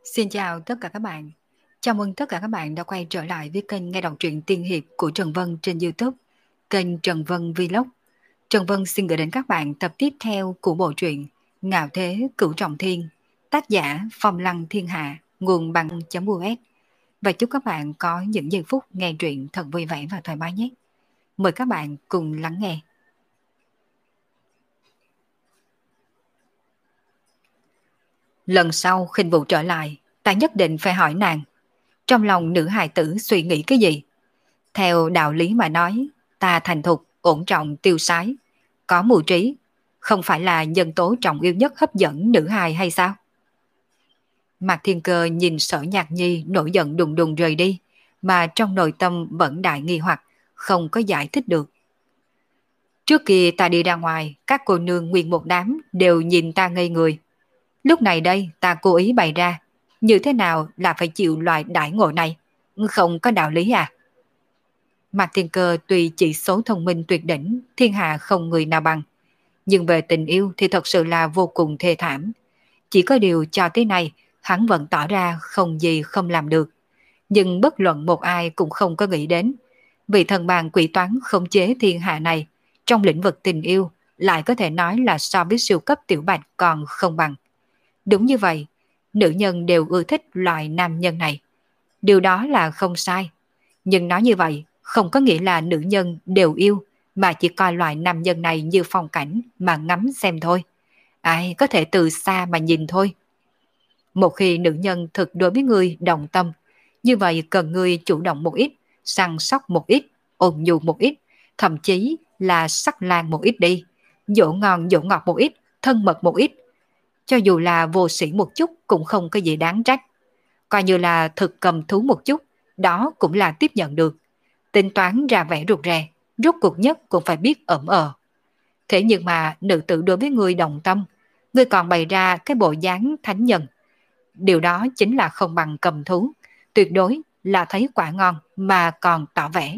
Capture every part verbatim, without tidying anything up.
Xin chào tất cả các bạn. Chào mừng tất cả các bạn đã quay trở lại với kênh nghe đọc truyện tiên hiệp của Trần Vân trên YouTube, kênh Trần Vân Vlog. Trần Vân xin gửi đến các bạn tập tiếp theo của bộ truyện Ngạo Thế Cửu Trọng Thiên, tác giả Phong Lăng Thiên Hạ, nguồn bằng.us. Và chúc các bạn có những giây phút nghe truyện thật vui vẻ và thoải mái nhé. Mời các bạn cùng lắng nghe. Lần sau Khinh Vũ trở lại, ta nhất định phải hỏi nàng, trong lòng nữ hài tử suy nghĩ cái gì? Theo đạo lý mà nói, ta thành thục, ổn trọng, tiêu sái, có mưu trí, không phải là nhân tố trọng yếu nhất hấp dẫn nữ hài hay sao? Mạc Thiên Cơ nhìn Sở Nhạc Nhi nổi giận đùng đùng rời đi, mà trong nội tâm vẫn đại nghi hoặc, không có giải thích được. Trước kia ta đi ra ngoài, các cô nương nguyên một đám đều nhìn ta ngây người. Lúc này đây ta cố ý bày ra, như thế nào là phải chịu loại đãi ngộ này? Không có đạo lý à? Mạc Thiên Cơ tuy chỉ số thông minh tuyệt đỉnh, thiên hạ không người nào bằng. Nhưng về tình yêu thì thật sự là vô cùng thê thảm. Chỉ có điều cho tới nay, hắn vẫn tỏ ra không gì không làm được. Nhưng bất luận một ai cũng không có nghĩ đến. Vì thần bàn quỷ toán khống chế thiên hạ này, trong lĩnh vực tình yêu, lại có thể nói là so với siêu cấp tiểu bạch còn không bằng. Đúng như vậy, nữ nhân đều ưa thích loại nam nhân này. Điều đó là không sai. Nhưng nói như vậy, không có nghĩa là nữ nhân đều yêu, mà chỉ coi loại nam nhân này như phong cảnh mà ngắm xem thôi. Ai có thể từ xa mà nhìn thôi. Một khi nữ nhân thực đối với ngươi đồng tâm, như vậy cần ngươi chủ động một ít, săn sóc một ít, ôn nhu một ít, thậm chí là sắc lang một ít đi, dỗ ngon dỗ ngọt một ít, thân mật một ít. Cho dù là vô sĩ một chút cũng không có gì đáng trách. Coi như là thực cầm thú một chút, đó cũng là tiếp nhận được. Tính toán ra vẻ rụt rè, rốt cuộc nhất cũng phải biết ẩm ờ. Thế nhưng mà nữ tử đối với người đồng tâm, người còn bày ra cái bộ dáng thánh nhân. Điều đó chính là không bằng cầm thú, tuyệt đối là thấy quả ngon mà còn tỏ vẻ.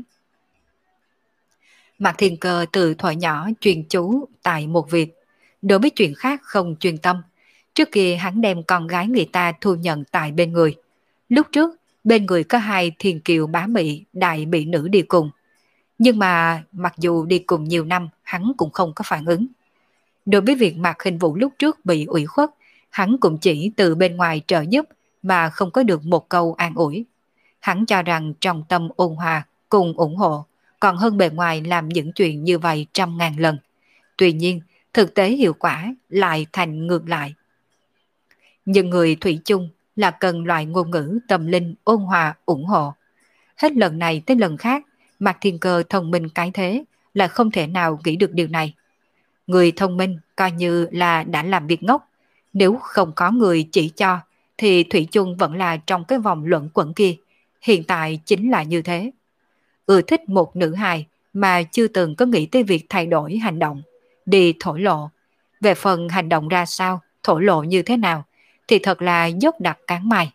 Mạc Thiên Cơ từ thuở nhỏ chuyên chú tại một việc, đối với chuyện khác không chuyên tâm. Trước kia hắn đem con gái người ta thu nhận tại bên người. Lúc trước, bên người có hai thiền kiều bá mị, đại mỹ nữ đi cùng. Nhưng mà mặc dù đi cùng nhiều năm, hắn cũng không có phản ứng. Đối với việc Mạc Hình Vũ lúc trước bị ủy khuất, hắn cũng chỉ từ bên ngoài trợ giúp mà không có được một câu an ủi. Hắn cho rằng trong tâm ôn hòa cùng ủng hộ, còn hơn bề ngoài làm những chuyện như vậy trăm ngàn lần. Tuy nhiên, thực tế hiệu quả lại thành ngược lại. Nhưng người thủy chung là cần loại ngôn ngữ tâm linh ôn hòa ủng hộ. Hết lần này tới lần khác, Mạc Thiên Cơ thông minh cái thế là không thể nào nghĩ được điều này. Người thông minh coi như là đã làm việc ngốc, nếu không có người chỉ cho thì thủy chung vẫn là trong cái vòng luẩn quẩn kia. Hiện tại chính là như thế. Ưa thích một nữ hài mà chưa từng có nghĩ tới việc thay đổi hành động, đi thổ lộ. Về phần hành động ra sao, thổ lộ như thế nào, thì thật là dốc đặt cán mày.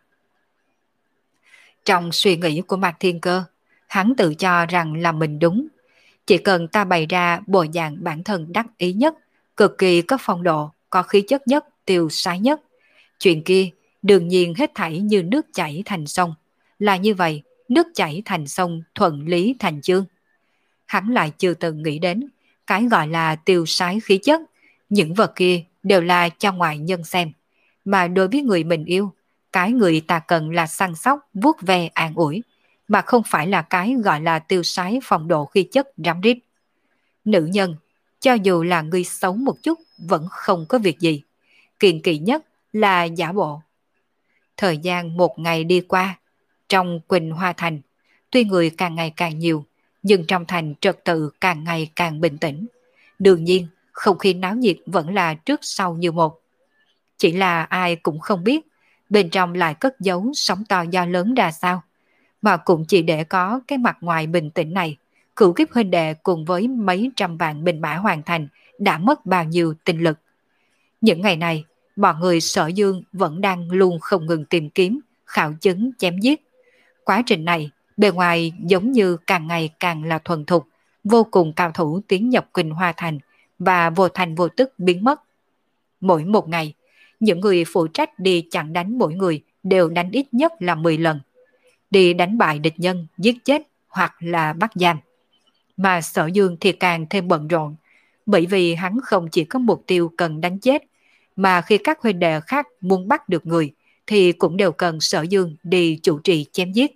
Trong suy nghĩ của Mạc Thiên Cơ, hắn tự cho rằng là mình đúng. Chỉ cần ta bày ra bộ dạng bản thân đắc ý nhất, cực kỳ có phong độ, có khí chất nhất, tiêu sái nhất. Chuyện kia, đương nhiên hết thảy như nước chảy thành sông. Là như vậy, nước chảy thành sông, thuận lý thành chương. Hắn lại chưa từng nghĩ đến, cái gọi là tiêu sái khí chất, những vật kia đều là cho ngoại nhân xem. Mà đối với người mình yêu, cái người ta cần là săn sóc, vuốt ve an ủi, mà không phải là cái gọi là tiêu sái phong độ khí chất rắm rít. Nữ nhân, cho dù là người xấu một chút, vẫn không có việc gì. Kiêng kỵ nhất là giả bộ. Thời gian một ngày đi qua, trong Quỳnh Hoa Thành, tuy người càng ngày càng nhiều, nhưng trong thành trật tự càng ngày càng bình tĩnh. Đương nhiên, không khí náo nhiệt vẫn là trước sau như một. Chỉ là ai cũng không biết, bên trong lại cất giấu sóng to gió lớn ra sao. Mà cũng chỉ để có cái mặt ngoài bình tĩnh này, cửu kiếp huynh đệ cùng với mấy trăm vạn binh mã hoàn thành đã mất bao nhiêu tinh lực. Những ngày này, bọn người Sở Dương vẫn đang luôn không ngừng tìm kiếm, khảo chứng, chém giết. Quá trình này, bề ngoài giống như càng ngày càng là thuần thục, vô cùng cao thủ tiến nhập Quỳnh Hoa Thành và vô thành vô tức biến mất. Mỗi một ngày, những người phụ trách đi chặn đánh mỗi người đều đánh ít nhất là mười lần, đi đánh bại địch nhân, giết chết hoặc là bắt giam. Mà Sở Dương thì càng thêm bận rộn, bởi vì hắn không chỉ có mục tiêu cần đánh chết, mà khi các huynh đệ khác muốn bắt được người, thì cũng đều cần Sở Dương đi chủ trì chém giết.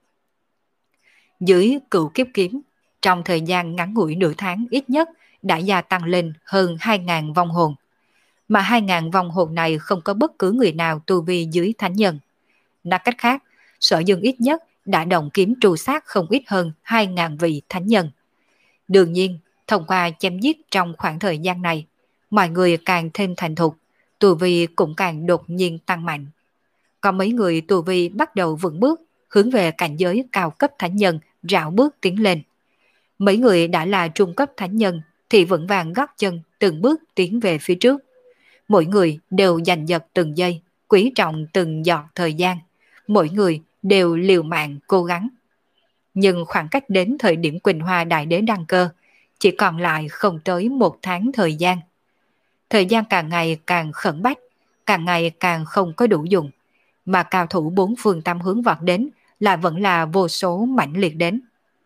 Dưới Cửu Kiếp Kiếm, trong thời gian ngắn ngủi nửa tháng ít nhất đã gia tăng lên hơn hai nghìn vong hồn. Mà hai nghìn vong hồn này không có bất cứ người nào tu vi dưới thánh nhân. Nói cách khác, Sở Dương ít nhất đã động kiếm tru sát không ít hơn hai nghìn vị thánh nhân. Đương nhiên, thông qua chém giết trong khoảng thời gian này, mọi người càng thêm thành thục, tu vi cũng càng đột nhiên tăng mạnh. Có mấy người tu vi bắt đầu vững bước, hướng về cảnh giới cao cấp thánh nhân rảo bước tiến lên. Mấy người đã là trung cấp thánh nhân thì vững vàng gót chân từng bước tiến về phía trước. Mỗi người đều giành giật từng giây, quý trọng từng giọt thời gian. Mỗi người đều liều mạng cố gắng. Nhưng khoảng cách đến thời điểm Quỳnh Hoa Đại Đế đăng cơ, chỉ còn lại không tới một tháng thời gian. Thời gian càng ngày càng khẩn bách, càng ngày càng không có đủ dùng, mà cao thủ bốn phương tám hướng vọt đến là vẫn là vô số mãnh liệt đến.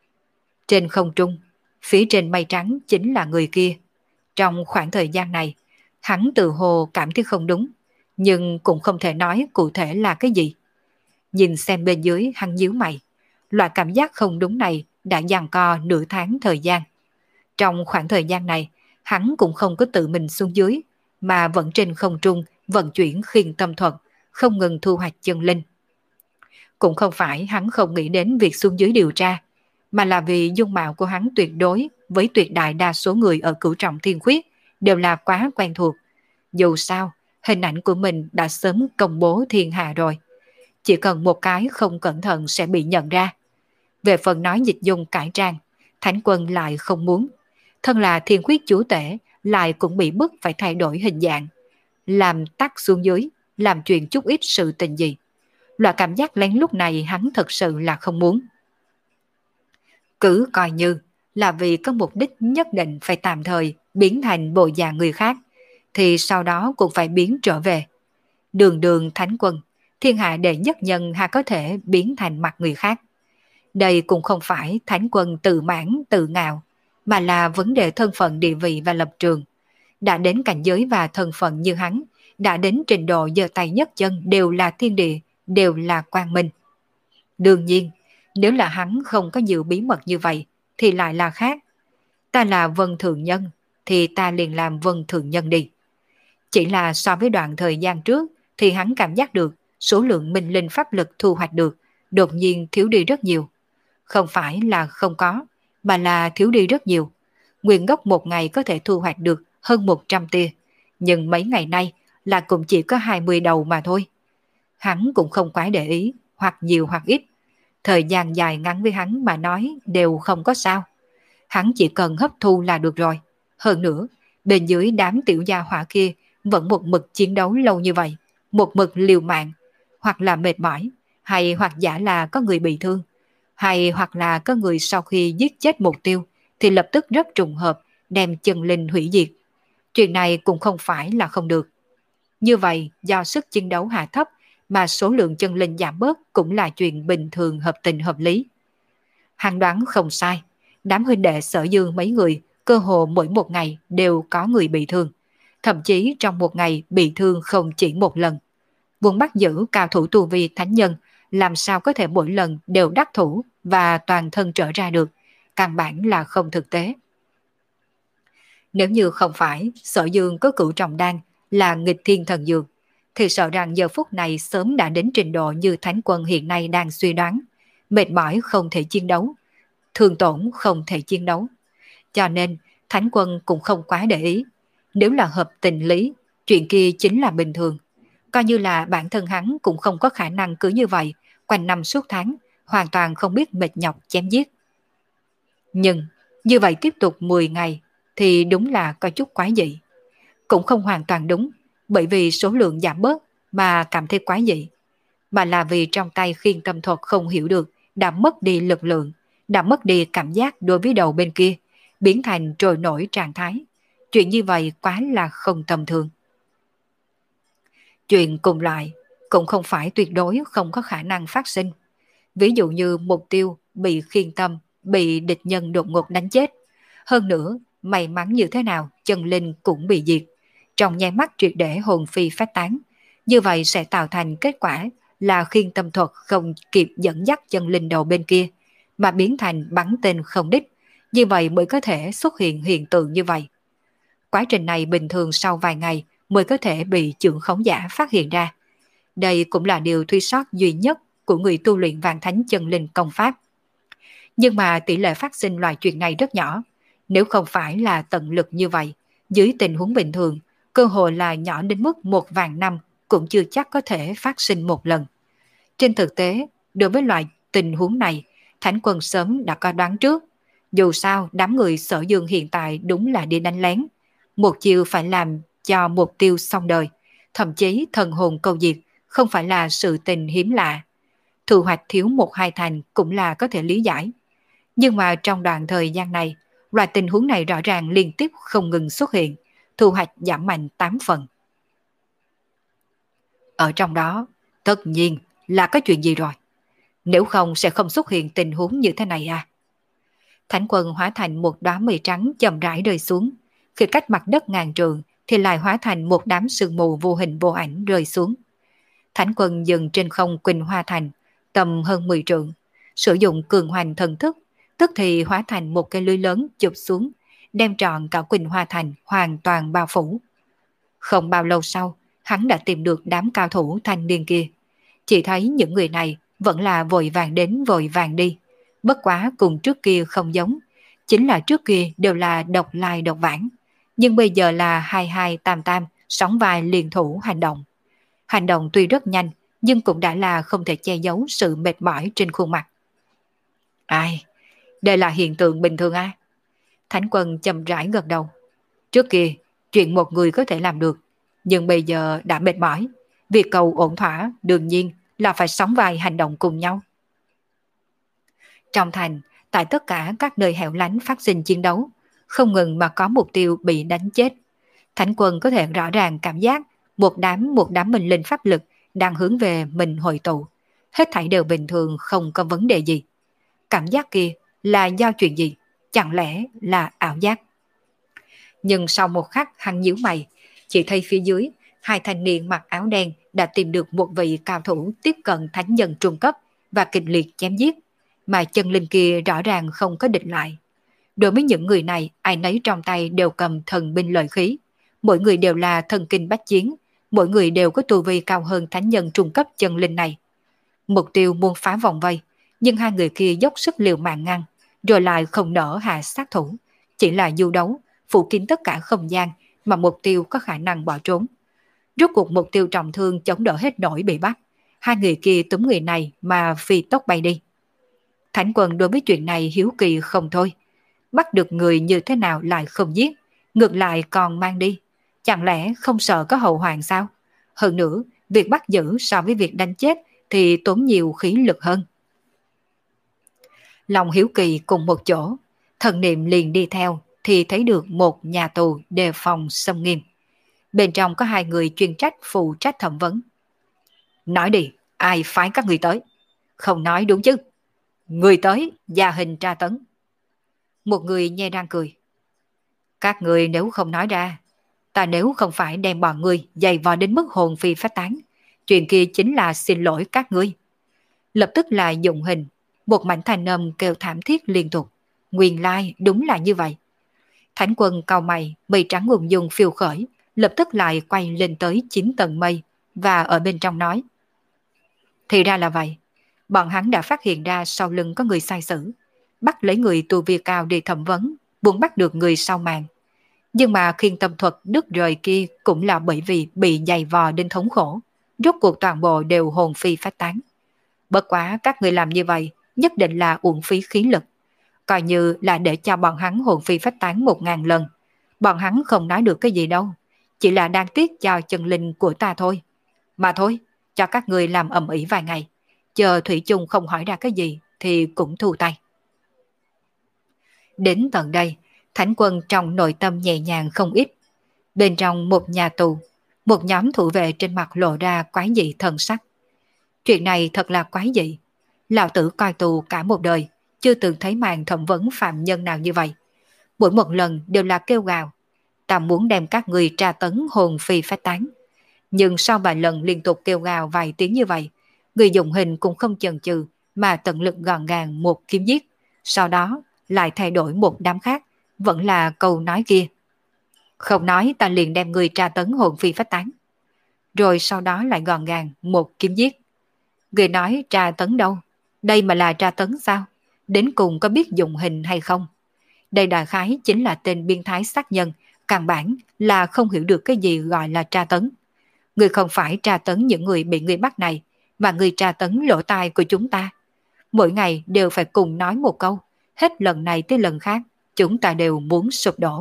Trên không trung, phía trên mây trắng chính là người kia. Trong khoảng thời gian này, hắn tự hồ cảm thấy không đúng, nhưng cũng không thể nói cụ thể là cái gì. Nhìn xem bên dưới hắn nhíu mày, loại cảm giác không đúng này đã giằng co nửa tháng thời gian. Trong khoảng thời gian này, hắn cũng không có tự mình xuống dưới, mà vẫn trên không trung vận chuyển khiên tâm thuật, không ngừng thu hoạch chân linh. Cũng không phải hắn không nghĩ đến việc xuống dưới điều tra, mà là vì dung mạo của hắn tuyệt đối với tuyệt đại đa số người ở Cửu Trọng Thiên Khuyết đều là quá quen thuộc. Dù sao, hình ảnh của mình đã sớm công bố thiên hạ rồi. Chỉ cần một cái không cẩn thận sẽ bị nhận ra. Về phần nói dịch dung cải trang, Thánh Quân lại không muốn. Thân là Thiên Khuyết chủ tể, lại cũng bị bức phải thay đổi hình dạng. Làm tắt xuống dưới, làm chuyện chút ít sự tình gì. Loại cảm giác lén lúc này hắn thật sự là không muốn. Cứ coi như là vì có mục đích nhất định phải tạm thời biến thành bộ dạng người khác, thì sau đó cũng phải biến trở về. Đường đường Thánh Quân, thiên hạ đệ nhất nhân hà có thể biến thành mặt người khác. Đây cũng không phải Thánh Quân tự mãn tự ngạo, mà là vấn đề thân phận địa vị và lập trường. Đã đến cảnh giới và thân phận như hắn, đã đến trình độ giơ tay nhấc chân đều là thiên địa, đều là quang minh. Đương nhiên, nếu là hắn không có nhiều bí mật như vậy, thì lại là khác. Ta là Vân Thượng Nhân, thì ta liền làm Vân Thượng Nhân đi. Chỉ là so với đoạn thời gian trước, thì hắn cảm giác được số lượng minh linh pháp lực thu hoạch được, đột nhiên thiếu đi rất nhiều. Không phải là không có, mà là thiếu đi rất nhiều. Nguyên gốc một ngày có thể thu hoạch được hơn một trăm tia, nhưng mấy ngày nay là cũng chỉ có hai mươi đầu mà thôi. Hắn cũng không quá để ý, hoặc nhiều hoặc ít. Thời gian dài ngắn với hắn mà nói đều không có sao. Hắn chỉ cần hấp thu là được rồi. Hơn nữa, bên dưới đám tiểu gia hỏa kia vẫn một mực chiến đấu lâu như vậy, một mực liều mạng, hoặc là mệt mỏi, hay hoặc giả là có người bị thương, hay hoặc là có người sau khi giết chết mục tiêu thì lập tức rất trùng hợp đem chân linh hủy diệt. Chuyện này cũng không phải là không được. Như vậy, do sức chiến đấu hạ thấp mà số lượng chân linh giảm bớt cũng là chuyện bình thường hợp tình hợp lý. Hắn đoán không sai, đám huynh đệ Sở Dương mấy người cơ hồ mỗi một ngày đều có người bị thương, thậm chí trong một ngày bị thương không chỉ một lần. Muốn bắt giữ cao thủ tu vi thánh nhân, làm sao có thể mỗi lần đều đắc thủ và toàn thân trở ra được, căn bản là không thực tế. Nếu như không phải Sở Dương có Cửu Trọng Đan là nghịch thiên thần dược, thì sợ rằng giờ phút này sớm đã đến trình độ như Thánh Quân hiện nay đang suy đoán, mệt mỏi không thể chiến đấu, thương tổn không thể chiến đấu. Cho nên Thánh Quân cũng không quá để ý. Nếu là hợp tình lý, chuyện kia chính là bình thường. Coi như là bản thân hắn cũng không có khả năng cứ như vậy, quanh năm suốt tháng, hoàn toàn không biết mệt nhọc chém giết. Nhưng như vậy tiếp tục mười ngày thì đúng là có chút quái dị. Cũng không hoàn toàn đúng, bởi vì số lượng giảm bớt mà cảm thấy quái dị, mà là vì trong tay khiên tâm thuật không hiểu được đã mất đi lực lượng, đã mất đi cảm giác đối với đầu bên kia, biến thành trôi nổi trạng thái. Chuyện như vậy quá là không tầm thường. Chuyện cùng loại cũng không phải tuyệt đối không có khả năng phát sinh. Ví dụ như mục tiêu bị khiên tâm, bị địch nhân đột ngột đánh chết. Hơn nữa, may mắn như thế nào, chân linh cũng bị diệt. Trong nháy mắt triệt để hồn phi phách tán. Như vậy sẽ tạo thành kết quả là khiên tâm thuật không kịp dẫn dắt chân linh đầu bên kia, mà biến thành bắn tên không đích. Như vậy mới có thể xuất hiện hiện tượng như vậy. Quá trình này bình thường sau vài ngày mới có thể bị trưởng khống giả phát hiện ra. Đây cũng là điều thuy sót duy nhất của người tu luyện vạn thánh chân linh công pháp. Nhưng mà tỷ lệ phát sinh loại chuyện này rất nhỏ. Nếu không phải là tận lực như vậy, dưới tình huống bình thường, cơ hội là nhỏ đến mức một vạn năm cũng chưa chắc có thể phát sinh một lần. Trên thực tế, đối với loại tình huống này, Thánh Quân sớm đã có đoán trước. Dù sao, đám người Sở Dương hiện tại đúng là đi đánh lén. Một chiều phải làm cho mục tiêu xong đời, thậm chí thần hồn câu diệt, không phải là sự tình hiếm lạ. Thu hoạch thiếu một hai thành cũng là có thể lý giải. Nhưng mà trong đoạn thời gian này, loại tình huống này rõ ràng liên tiếp không ngừng xuất hiện, thu hoạch giảm mạnh tám phần. Ở trong đó, tất nhiên là có chuyện gì rồi. Nếu không sẽ không xuất hiện tình huống như thế này à. Thánh Quân hóa thành một đóa mây trắng chậm rãi rơi xuống. Khi cách mặt đất ngàn trượng thì lại hóa thành một đám sương mù vô hình vô ảnh rơi xuống. Thánh Quân dừng trên không Quỳnh Hoa Thành, tầm hơn mười trượng, sử dụng cường hoành thần thức, tức thì hóa thành một cây lưới lớn chụp xuống, đem trọn cả Quỳnh Hoa Thành hoàn toàn bao phủ. Không bao lâu sau, hắn đã tìm được đám cao thủ thanh niên kia. Chỉ thấy những người này vẫn là vội vàng đến vội vàng đi, bất quá cùng trước kia không giống, chính là trước kia đều là độc lai độc vãng, nhưng bây giờ là hai hai tam tam, sóng vai liên thủ hành động. Hành động tuy rất nhanh, nhưng cũng đã là không thể che giấu sự mệt mỏi trên khuôn mặt. Ai, đây là hiện tượng bình thường à? Thánh Quân chậm rãi gật đầu. Trước kia, chuyện một người có thể làm được, nhưng bây giờ đã mệt mỏi. Việc cầu ổn thỏa đương nhiên là phải sóng vai hành động cùng nhau. Trong thành, tại tất cả các nơi hẻo lánh phát sinh chiến đấu, không ngừng mà có mục tiêu bị đánh chết. Thánh Quân có thể rõ ràng cảm giác một đám một đám minh linh pháp lực đang hướng về mình hội tụ. Hết thảy đều bình thường, không có vấn đề gì. Cảm giác kia là do chuyện gì? Chẳng lẽ là ảo giác? Nhưng sau một khắc hắn nhíu mày, chỉ thấy phía dưới, hai thanh niên mặc áo đen đã tìm được một vị cao thủ tiếp cận thánh nhân trung cấp và kịch liệt chém giết, mà chân linh kia rõ ràng không có địch lại. Đối với những người này, ai nấy trong tay đều cầm thần binh lợi khí. Mỗi người đều là thần kinh bách chiến, mỗi người đều có tu vi cao hơn thánh nhân trung cấp chân linh này. Mục tiêu muốn phá vòng vây, nhưng hai người kia dốc sức liều mạng ngăn, rồi lại không nỡ hạ sát thủ, chỉ là du đấu, phủ kín tất cả không gian mà mục tiêu có khả năng bỏ trốn. Rốt cuộc mục tiêu trọng thương chống đỡ hết nổi bị bắt, hai người kia túm người này mà phi tốc bay đi. Thánh Quân đối với chuyện này hiếu kỳ không thôi, bắt được người như thế nào lại không giết, ngược lại còn mang đi, chẳng lẽ không sợ có hậu hoạn sao? Hơn nữa, việc bắt giữ so với việc đánh chết thì tốn nhiều khí lực hơn. Lòng hiếu kỳ cùng một chỗ, thần niệm liền đi theo thì thấy được một nhà tù đề phòng xâm nghiêm. Bên trong có hai người chuyên trách phụ trách thẩm vấn. Nói đi, ai phái các người tới? Không nói đúng chứ? Người tới, gia hình tra tấn. Một người nhe răng cười. Các người nếu không nói ra, ta nếu không phải đem bọn người dày vò đến mức hồn phi phách tán, chuyện kia chính là xin lỗi các ngươi. Lập tức là dụng hình, một mảnh thanh âm kêu thảm thiết liên tục. Nguyên lai đúng là như vậy. Thánh Quân cau mày, mây trắng ung dung phiêu khởi, lập tức lại quay lên tới chín tầng mây và ở bên trong nói. Thì ra là vậy, bọn hắn đã phát hiện ra sau lưng có người sai sử, bắt lấy người tu vi cao đi thẩm vấn, muốn bắt được người sau màn. Nhưng mà khiên tâm thuật đứt rời kia cũng là bởi vì bị dày vò đến thống khổ, rốt cuộc toàn bộ đều hồn phi phách tán. Bất quá các người làm như vậy nhất định là uổng phí khí lực, coi như là để cho bọn hắn hồn phi phách tán một ngàn lần. Bọn hắn không nói được cái gì đâu, chỉ là đang tiếc cho chân linh của ta thôi. Mà thôi, cho các người làm ầm ĩ vài ngày, chờ Thủy chung không hỏi ra cái gì thì cũng thu tay. Đến tận đây, Thánh Quân trong nội tâm nhẹ nhàng không ít. Bên trong một nhà tù, Một nhóm thủ vệ trên mặt lộ ra quái dị thần sắc. Chuyện này thật là quái dị. Lão tử coi tù cả một đời, chưa từng thấy màn thẩm vấn phạm nhân nào như vậy. Mỗi một lần đều là kêu gào. Ta muốn đem các người tra tấn hồn phi phách tán. Nhưng sau vài lần liên tục kêu gào vài tiếng như vậy, người dùng hình cũng không chần chừ mà tận lực gọn gàng một kiếm giết. Sau đó lại thay đổi một đám khác, vẫn là câu nói kia. Không nói ta liền đem người tra tấn hồn phi phách tán. Rồi sau đó lại gọn gàng một kiếm giết. Người nói tra tấn đâu? Đây mà là tra tấn sao? Đến cùng có biết dùng hình hay không? Đây đại khái chính là tên biên thái sát nhân, căn bản là không hiểu được cái gì gọi là tra tấn. Người không phải tra tấn những người bị người bắt này, mà người tra tấn lỗ tai của chúng ta. Mỗi ngày đều phải cùng nói một câu, hết lần này tới lần khác, chúng ta đều muốn sụp đổ.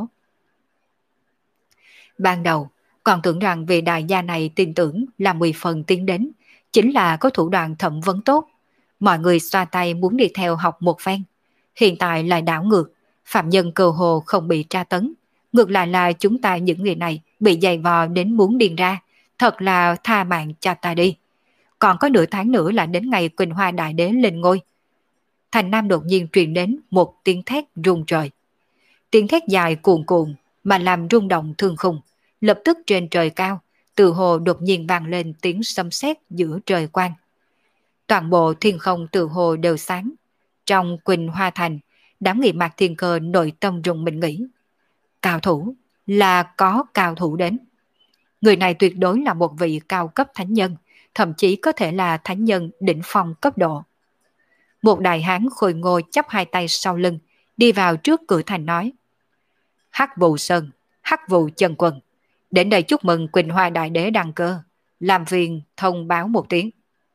Ban đầu, còn tưởng rằng vị đại gia này tin tưởng là mười phần tiến đến, chính là có thủ đoạn thẩm vấn tốt. Mọi người xoa tay muốn đi theo học một phen. Hiện tại lại đảo ngược, phạm nhân cơ hồ không bị tra tấn. Ngược lại là chúng ta những người này bị dày vò đến muốn điên ra, thật là tha mạng cho ta đi. Còn có nửa tháng nữa là đến ngày Quỳnh Hoa Đại Đế lên ngôi. Thành Nam đột nhiên truyền đến một tiếng thét rung trời. Tiếng thét dài cuồn cuộn mà làm rung động thương khung. Lập tức trên trời cao, từ hồ đột nhiên vang lên tiếng sấm sét giữa trời quang. Toàn bộ thiên không từ hồ đều sáng. Trong Quỳnh Hoa Thành, đám nghị mạc thiên cơ nội tâm rùng mình nghĩ. Cao thủ, là có cao thủ đến. Người này tuyệt đối là một vị cao cấp thánh nhân, thậm chí có thể là thánh nhân đỉnh phong cấp độ. Một đại hán khôi ngô chắp hai tay sau lưng, đi vào trước cửa thành nói. Hắc Vụ Sơn, Hắc Vụ Chân Quân, đến đây chúc mừng Quỳnh Hoa Đại Đế đăng cơ, làm phiền thông báo một tiếng.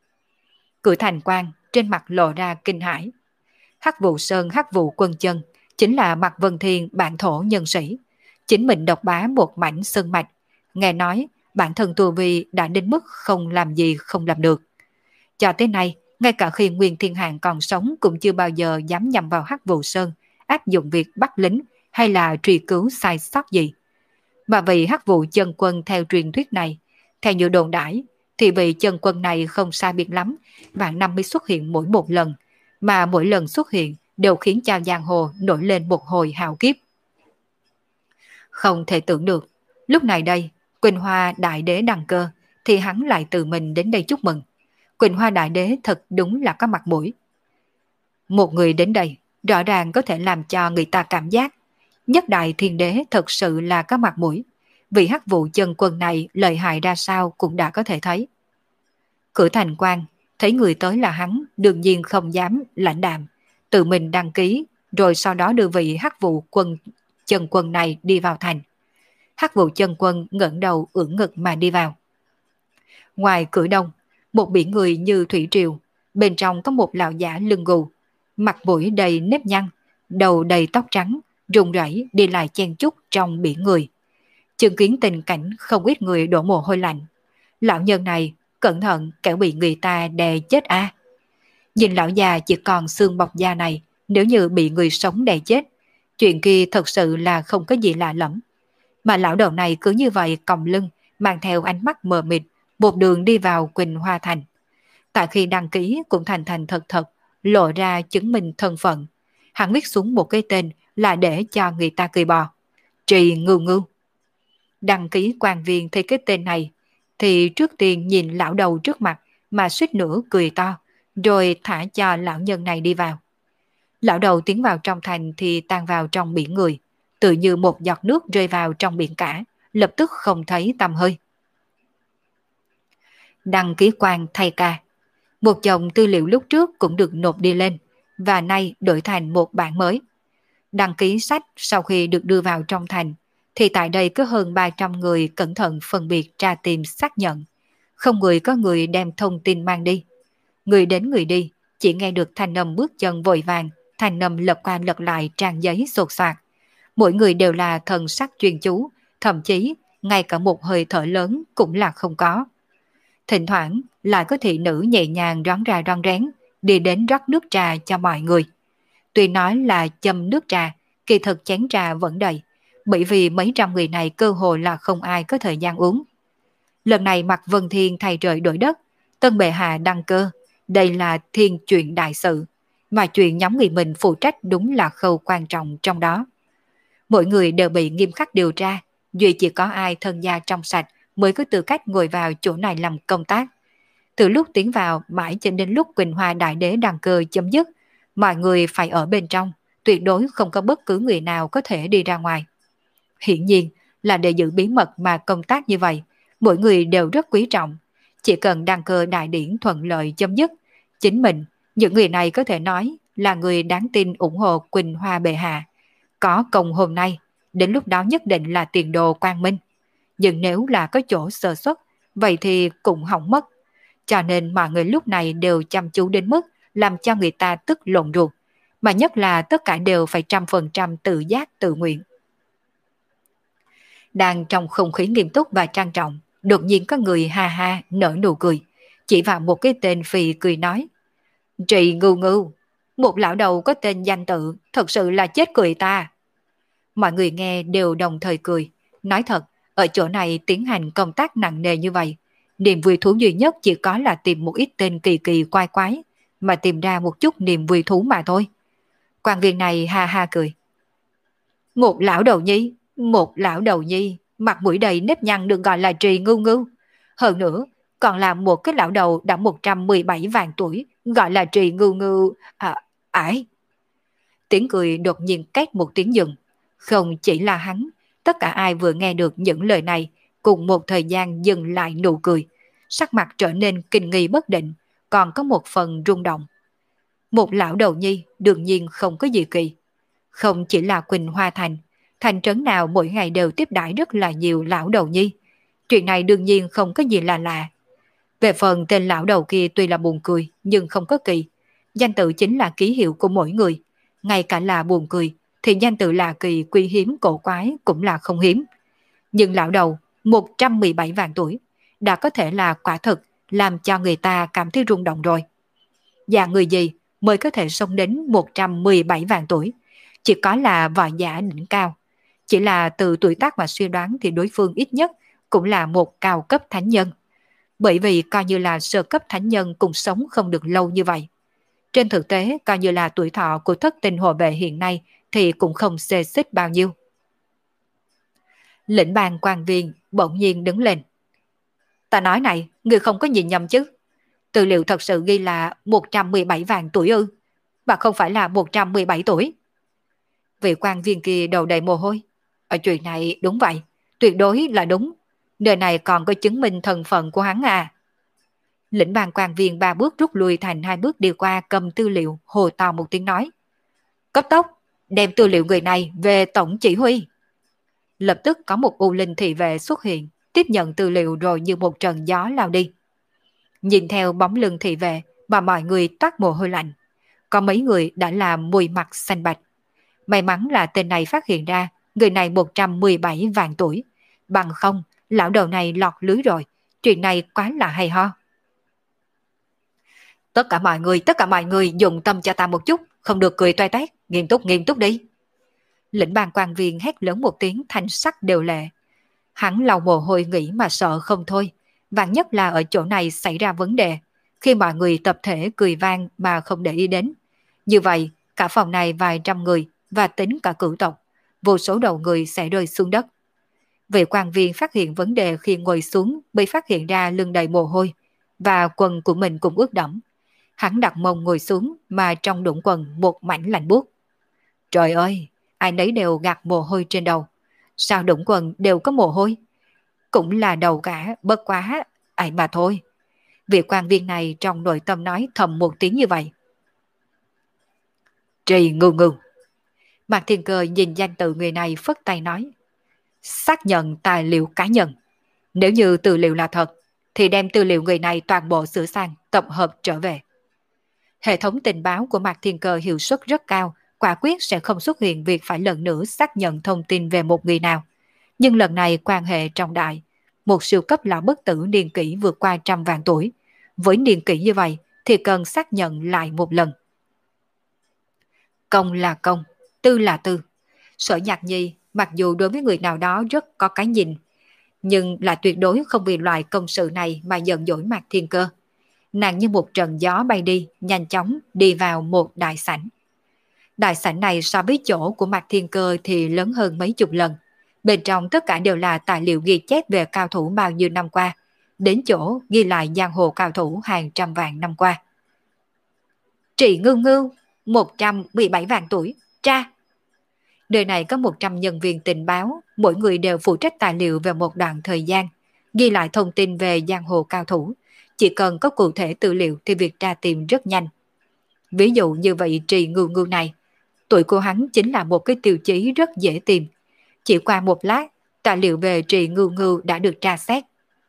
Cửa thành quan trên mặt lộ ra kinh hãi. Hắc Vụ Sơn Hắc Vụ Quân Chân chính là Mạc Vân Thiên bản thổ nhân sĩ, chính mình độc bá một mảnh sơn mạch, nghe nói bản thân tu vi đã đến mức không làm gì không làm được. Cho tới nay, ngay cả khi Nguyên Thiên Hạng còn sống cũng chưa bao giờ dám nhằm vào Hắc Vụ Sơn áp dụng việc bắt lính hay là truy cứu sai sót gì. Mà vì Hắc Vụ Chân Quân theo truyền thuyết này, theo như đồn đãi, thì vị chân quân này không sai biệt lắm, vạn năm mới xuất hiện mỗi một lần, mà mỗi lần xuất hiện đều khiến cho giang hồ nổi lên một hồi hào kiếp. Không thể tưởng được, lúc này đây, Quỳnh Hoa Đại Đế đăng cơ, thì hắn lại tự mình đến đây chúc mừng. Quỳnh Hoa Đại Đế thật đúng là có mặt mũi. Một người đến đây, rõ ràng có thể làm cho người ta cảm giác Nhất Đại Thiên Đế thật sự là có mặt mũi. Vị Hắc Vụ Chân Quân này lợi hại ra sao cũng đã có thể thấy. Cửa thành quan, thấy người tới là hắn, đương nhiên không dám lãnh đạm, tự mình đăng ký, rồi sau đó đưa vị Hắc Vụ Quân Chân Quân này đi vào thành. Hắc Vụ Chân Quân ngẩng đầu ưỡn ngực mà đi vào. Ngoài cửa đông, một biển người như thủy triều, bên trong có một lão giả lưng gù, mặt mũi đầy nếp nhăn, đầu đầy tóc trắng, run rẩy đi lại chen chúc trong biển người. Chứng kiến tình cảnh không ít người đổ mồ hôi lạnh. Lão nhân này cẩn thận kẻo bị người ta đè chết a. À. Nhìn lão già chỉ còn xương bọc da này, nếu như bị người sống đè chết, chuyện kia thật sự là không có gì lạ lẫm. Mà lão đầu này cứ như vậy còng lưng, mang theo ánh mắt mờ mịt, một đường đi vào Quỳnh Hoa Thành. Tại khi đăng ký cũng thành thành thật thật, lộ ra chứng minh thân phận. Hắn viết xuống một cái tên là để cho người ta cười bò. Trì Ngưu Ngưu. Đăng ký quan viên thấy cái tên này, thì trước tiên nhìn lão đầu trước mặt mà suýt nữa cười to, rồi thả cho lão nhân này đi vào. Lão đầu tiến vào trong thành thì tan vào trong biển người, tự như một giọt nước rơi vào trong biển cả, lập tức không thấy tăm hơi. Đăng ký quan thay ca. Một chồng tư liệu lúc trước cũng được nộp đi lên, và nay đổi thành một bản mới. Đăng ký sách sau khi được đưa vào trong thành, thì tại đây có hơn ba trăm người cẩn thận phân biệt tra tìm xác nhận. Không người có người đem thông tin mang đi. Người đến người đi, chỉ nghe được thanh âm bước chân vội vàng, thanh âm lật qua lật lại trang giấy sột soạt. Mỗi người đều là thần sắc chuyên chú, thậm chí ngay cả một hơi thở lớn cũng là không có. Thỉnh thoảng lại có thị nữ nhẹ nhàng rón ra rón rén, đi đến rót nước trà cho mọi người. Tuy nói là châm nước trà, kỳ thực chén trà vẫn đầy, bởi vì mấy trăm người này cơ hồ là không ai có thời gian uống. Lần này Mạc Vân Thiên thay trời đổi đất, Tân bệ hạ đăng cơ, đây là thiên chuyện đại sự, mà chuyện nhóm người mình phụ trách đúng là khâu quan trọng trong đó. Mỗi người đều bị nghiêm khắc điều tra, duy chỉ có ai thân gia trong sạch mới có tư cách ngồi vào chỗ này làm công tác. Từ lúc tiến vào mãi cho đến lúc Quỳnh Hoa Đại Đế đăng cơ chấm dứt, mọi người phải ở bên trong, tuyệt đối không có bất cứ người nào có thể đi ra ngoài. Hiển nhiên là để giữ bí mật mà công tác như vậy, mỗi người đều rất quý trọng. Chỉ cần đăng cơ đại điển thuận lợi chấm dứt, chính mình, những người này có thể nói là người đáng tin ủng hộ Quỳnh Hoa bệ hạ. Có công hôm nay, đến lúc đó nhất định là tiền đồ quang minh. Nhưng nếu là có chỗ sơ suất, vậy thì cũng hỏng mất. Cho nên mọi người lúc này đều chăm chú đến mức làm cho người ta tức lộn ruột. Mà nhất là tất cả đều phải trăm phần trăm tự giác tự nguyện. Đang trong không khí nghiêm túc và trang trọng, đột nhiên có người ha ha nở nụ cười, chỉ vào một cái tên phì cười nói: Trì Ngưu Ngưu, một lão đầu có tên danh tự, thật sự là chết cười ta. Mọi người nghe đều đồng thời cười. Nói thật, ở chỗ này tiến hành công tác nặng nề như vậy, niềm vui thú duy nhất chỉ có là tìm một ít tên kỳ kỳ quái quái, mà tìm ra một chút niềm vui thú mà thôi. Quan viên này ha ha cười. Một lão đầu nhi, một lão đầu nhi, mặt mũi đầy nếp nhăn được gọi là Trì Ngưu Ngưu. Hơn nữa, còn là một cái lão đầu đã một trăm mười bảy vạn tuổi, gọi là Trì Ngưu Ngưu, à, ải. Tiếng cười đột nhiên két một tiếng dừng. Không chỉ là hắn, tất cả ai vừa nghe được những lời này, cùng một thời gian dừng lại nụ cười, sắc mặt trở nên kinh nghi bất định, còn có một phần rung động. Một lão đầu nhi đương nhiên không có gì kỳ. Không chỉ là Quỳnh Hoa Thành, thành trấn nào mỗi ngày đều tiếp đãi rất là nhiều lão đầu nhi. Chuyện này đương nhiên không có gì là lạ. Về phần tên lão đầu kia tuy là buồn cười nhưng không có kỳ. Danh tự chính là ký hiệu của mỗi người. Ngay cả là buồn cười thì danh tự là kỳ quý hiếm cổ quái cũng là không hiếm. Nhưng lão đầu một trăm mười bảy vạn tuổi đã có thể là quả thực làm cho người ta cảm thấy rung động rồi. Và người gì mới có thể sống đến một trăm mười bảy vạn tuổi? Chỉ có là võ giả đỉnh cao. Chỉ là từ tuổi tác mà suy đoán thì đối phương ít nhất cũng là một cao cấp thánh nhân. Bởi vì coi như là sơ cấp thánh nhân cũng sống không được lâu như vậy. Trên thực tế, coi như là tuổi thọ của thất tinh hộ vệ hiện nay thì cũng không xê xích bao nhiêu. Lĩnh bàn quan viên bỗng nhiên đứng lên. Ta nói này, người không có nhìn nhầm chứ? Tư liệu thật sự ghi là một trăm mười bảy vạn tuổi ư? Và không phải là một trăm mười bảy tuổi. Vị quan viên kia đầu đầy mồ hôi. Ở chuyện này đúng vậy, tuyệt đối là đúng. Nơi này còn có chứng minh thân phận của hắn à. Lĩnh bàn quan viên ba bước rút lui thành hai bước đi qua cầm tư liệu, hồ to một tiếng nói. Cấp tốc, đem tư liệu người này về tổng chỉ huy. Lập tức có một u linh thị vệ xuất hiện, tiếp nhận tư liệu rồi như một trận gió lao đi. Nhìn theo bóng lưng thị vệ mà mọi người toát mồ hôi lạnh. Có mấy người đã làm mùi mặt xanh bạch. May mắn là tên này phát hiện ra người này một trăm mười bảy vạn tuổi. Bằng không, lão đầu này lọt lưới rồi. Chuyện này quá là hay ho. Tất cả mọi người, tất cả mọi người dùng tâm cho ta một chút, không được cười toe toét, nghiêm túc nghiêm túc đi. Lĩnh bàn quan viên hét lớn một tiếng thanh sắc đều lệ. Hắn lau mồ hôi nghĩ mà sợ không thôi. Vạn nhất là ở chỗ này xảy ra vấn đề, khi mọi người tập thể cười vang mà không để ý đến. Như vậy, cả phòng này vài trăm người và tính cả cửu tộc, vô số đầu người sẽ rơi xuống đất. Vị quan viên phát hiện vấn đề khi ngồi xuống bị phát hiện ra lưng đầy mồ hôi và quần của mình cũng ướt đẫm. Hắn đặt mông ngồi xuống mà trong đũng quần một mảnh lạnh buốt. Trời ơi, ai nấy đều gạt mồ hôi trên đầu. Sao đũng quần đều có mồ hôi? Cũng là đầu cả, bất quá, ai mà thôi. Vị quan viên này trong nội tâm nói thầm một tiếng như vậy. Trì Ngưu Ngưu. Mạc Thiên Cơ nhìn danh tự người này phất tay nói. Xác nhận tài liệu cá nhân. Nếu như tư liệu là thật, thì đem tư liệu người này toàn bộ sửa sang, tập hợp trở về. Hệ thống tình báo của Mạc Thiên Cơ hiệu suất rất cao, quả quyết sẽ không xuất hiện việc phải lần nữa xác nhận thông tin về một người nào. Nhưng lần này quan hệ trọng đại, một siêu cấp lão bất tử niên kỷ vượt qua trăm vạn tuổi. Với niên kỷ như vậy thì cần xác nhận lại một lần. Công là công, tư là tư. Sở Nhạc Nhi mặc dù đối với người nào đó rất có cái nhìn, nhưng là tuyệt đối không vì loại công sự này mà giận dỗi Mạc Thiên Cơ. Nàng như một trận gió bay đi, nhanh chóng đi vào một đại sảnh. Đại sảnh này so với chỗ của Mạc Thiên Cơ thì lớn hơn mấy chục lần. Bên trong tất cả đều là tài liệu ghi chép về cao thủ bao nhiêu năm qua, đến chỗ ghi lại giang hồ cao thủ hàng trăm vạn năm qua. Trị Ngưu Ngưu, một trăm mười bảy vạn tuổi, tra. Nơi này có một trăm nhân viên tình báo, mỗi người đều phụ trách tài liệu về một đoạn thời gian, ghi lại thông tin về giang hồ cao thủ. Chỉ cần có cụ thể tư liệu thì việc tra tìm rất nhanh. Ví dụ như vậy Trì Ngưu Ngưu này, tuổi của hắn chính là một cái tiêu chí rất dễ tìm. Chỉ qua một lát, tài liệu về Trì Ngưu Ngưu đã được tra xét.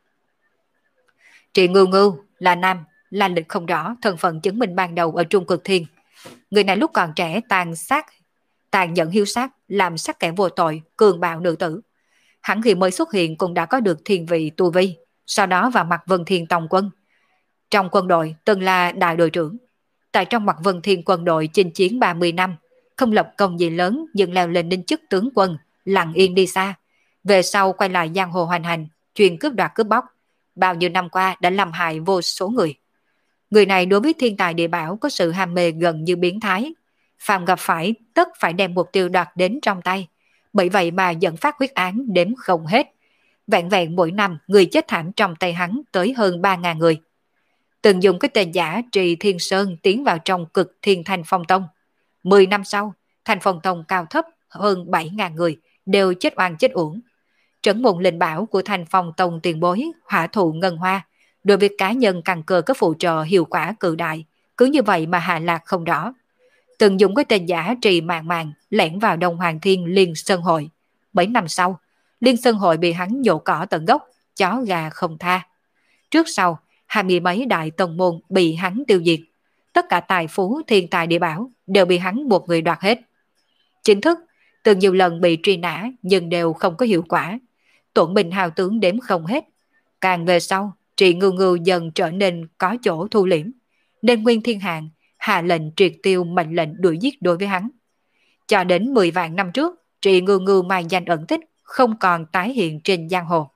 Trì Ngưu Ngưu là nam, là lịch không rõ, thân phận chứng minh ban đầu ở Trung Cực Thiên. Người này lúc còn trẻ tàn sát, tàn nhẫn hiếu sát, làm sát kẻ vô tội, cường bạo nữ tử. Hắn khi mới xuất hiện cũng đã có được thiên vị tu vi, sau đó vào mặt Vân Thiên Tông quân. Trong quân đội từng là đại đội trưởng. Tại trong mặt Vân Thiên quân đội chinh chiến ba mươi năm, không lập công gì lớn nhưng leo lên đến chức tướng quân, lặng yên đi xa. Về sau quay lại giang hồ hoành hành, chuyên cướp đoạt cướp bóc. Bao nhiêu năm qua đã làm hại vô số người. Người này đối với thiên tài địa bảo có sự ham mê gần như biến thái. Phạm gặp phải tất phải đem mục tiêu đoạt đến trong tay. Bởi vậy mà dẫn phát huyết án đếm không hết. Vẹn vẹn mỗi năm người chết thảm trong tay hắn tới hơn ba ngàn người. Từng dùng cái tên giả Trì Thiên Sơn tiến vào trong Cực Thiên Thanh Phong Tông. Mười năm sau, Thanh Phong Tông cao thấp hơn bảy ngàn người đều chết oan chết uổng. Trấn môn linh bảo của Thanh Phong Tông tiền bối hỏa thụ ngân hoa, đối với cá nhân căn cơ có phụ trợ hiệu quả cự đại, cứ như vậy mà hạ lạc không rõ. Từng dùng cái tên giả Trì Màng Màng lẻn vào Đông Hoàng Thiên Liên Sơn Hội. Bảy năm sau, Liên Sơn Hội bị hắn nhổ cỏ tận gốc, chó gà không tha. Trước sau, hai mươi mấy đại tông môn bị hắn tiêu diệt. Tất cả tài phú thiên tài địa bảo đều bị hắn một người đoạt hết. Chính thức, từng nhiều lần bị truy nã nhưng đều không có hiệu quả. Tuẩn bình hào tướng đếm không hết. Càng về sau, Trị Ngưu Ngưu dần trở nên có chỗ thu liễm. Nên Nguyên Thiên Hạng hạ lệnh triệt tiêu mệnh lệnh đuổi giết đối với hắn. Cho đến mười vạn năm trước, Trị Ngưu Ngưu mai danh ẩn tích, không còn tái hiện trên giang hồ.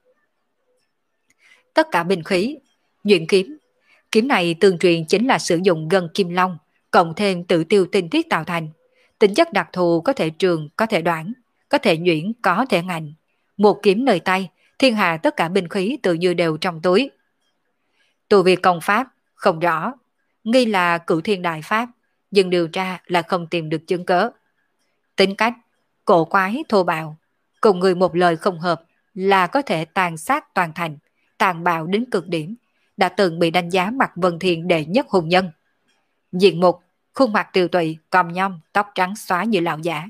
Tất cả binh khí, nhuyễn kiếm. Kiếm này tương truyền chính là sử dụng gân kim long, cộng thêm tự tiêu tinh thiết tạo thành. Tính chất đặc thù có thể trường, có thể đoạn, có thể nhuyễn, có thể ngạnh. Một kiếm nơi tay, thiên hạ tất cả binh khí tự như đều trong túi. Tu vi công pháp, không rõ. Nghi là cửu thiên đại pháp, nhưng điều tra là không tìm được chứng cớ. Tính cách, cổ quái thô bạo, cùng người một lời không hợp là có thể tàn sát toàn thành, tàn bạo đến cực điểm, đã từng bị đánh giá mặt Vân Thiên đệ nhất hùng nhân. Diện mục, khuôn mặt tiều tụy, còm nhom, tóc trắng xóa như lão giả.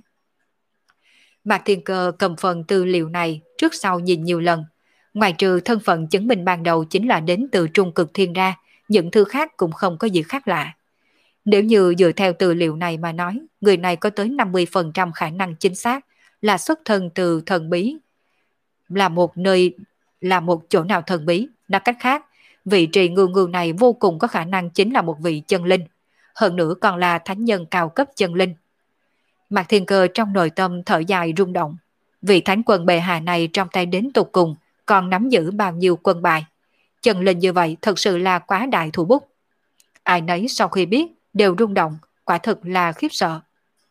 Mạc Thiên Cơ cầm phần tư liệu này trước sau nhìn nhiều lần. Ngoài trừ thân phận chứng minh ban đầu chính là đến từ Trung Cực Thiên ra, những thứ khác cũng không có gì khác lạ. Nếu như dựa theo tư liệu này mà nói, người này có tới năm mươi phần trăm khả năng chính xác là xuất thân từ thần bí, là một nơi, là một chỗ nào thần bí. Nói cách khác, vị Trì Ngưu Ngưu này vô cùng có khả năng chính là một vị chân linh, hơn nữa còn là thánh nhân cao cấp chân linh. Mạc Thiên Cơ trong nội tâm thở dài rung động. Vị thánh quân bệ hạ này trong tay đến tột cùng còn nắm giữ bao nhiêu quân bài. Chân linh như vậy thật sự là quá đại thủ bút. Ai nấy sau khi biết đều rung động, quả thực là khiếp sợ.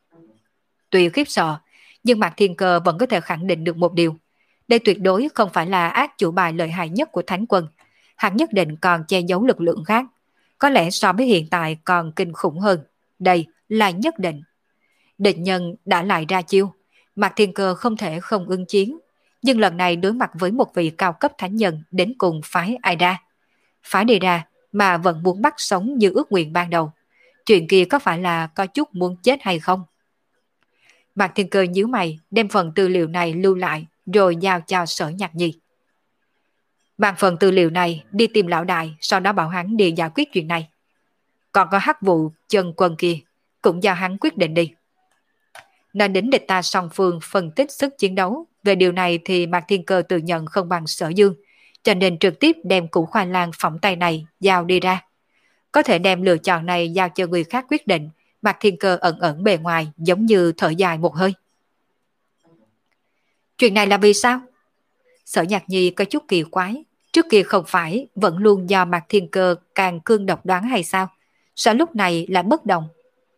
Tuy khiếp sợ, nhưng Mạc Thiên Cơ vẫn có thể khẳng định được một điều. Đây tuyệt đối không phải là ác chủ bài lợi hại nhất của thánh quân. Hắn nhất định còn che giấu lực lượng khác. Có lẽ so với hiện tại còn kinh khủng hơn. Đây là nhất định. Địch nhân đã lại ra chiêu. Mạc Thiên Cơ không thể không ứng chiến. Nhưng lần này đối mặt với một vị cao cấp thánh nhân đến cùng phái ai ra. Phái đi ra mà vẫn muốn bắt sống như ước nguyện ban đầu. Chuyện kia có phải là có chút muốn chết hay không? Mạc Thiên Cơ nhíu mày đem phần tư liệu này lưu lại rồi giao cho Sở Nhạc Nhi. Bằng phần tư liệu này đi tìm lão đại, sau đó bảo hắn đi giải quyết chuyện này. Còn có hắc vụ chân quân kia cũng giao hắn quyết định đi. Nên đến địch ta song phương phân tích sức chiến đấu. Về điều này thì Mạc Thiên Cơ tự nhận không bằng Sở Dương, cho nên trực tiếp đem củ khoai lang phỏng tay này giao đi ra. Có thể đem lựa chọn này giao cho người khác quyết định. Mạc Thiên Cơ ẩn ẩn bề ngoài giống như thở dài một hơi. Chuyện này là vì sao? Sở Nhạc Nhi có chút kỳ quái, trước kia không phải vẫn luôn do Mạc Thiên Cơ càng cương độc đoán hay sao? Sao lúc này lại bất đồng?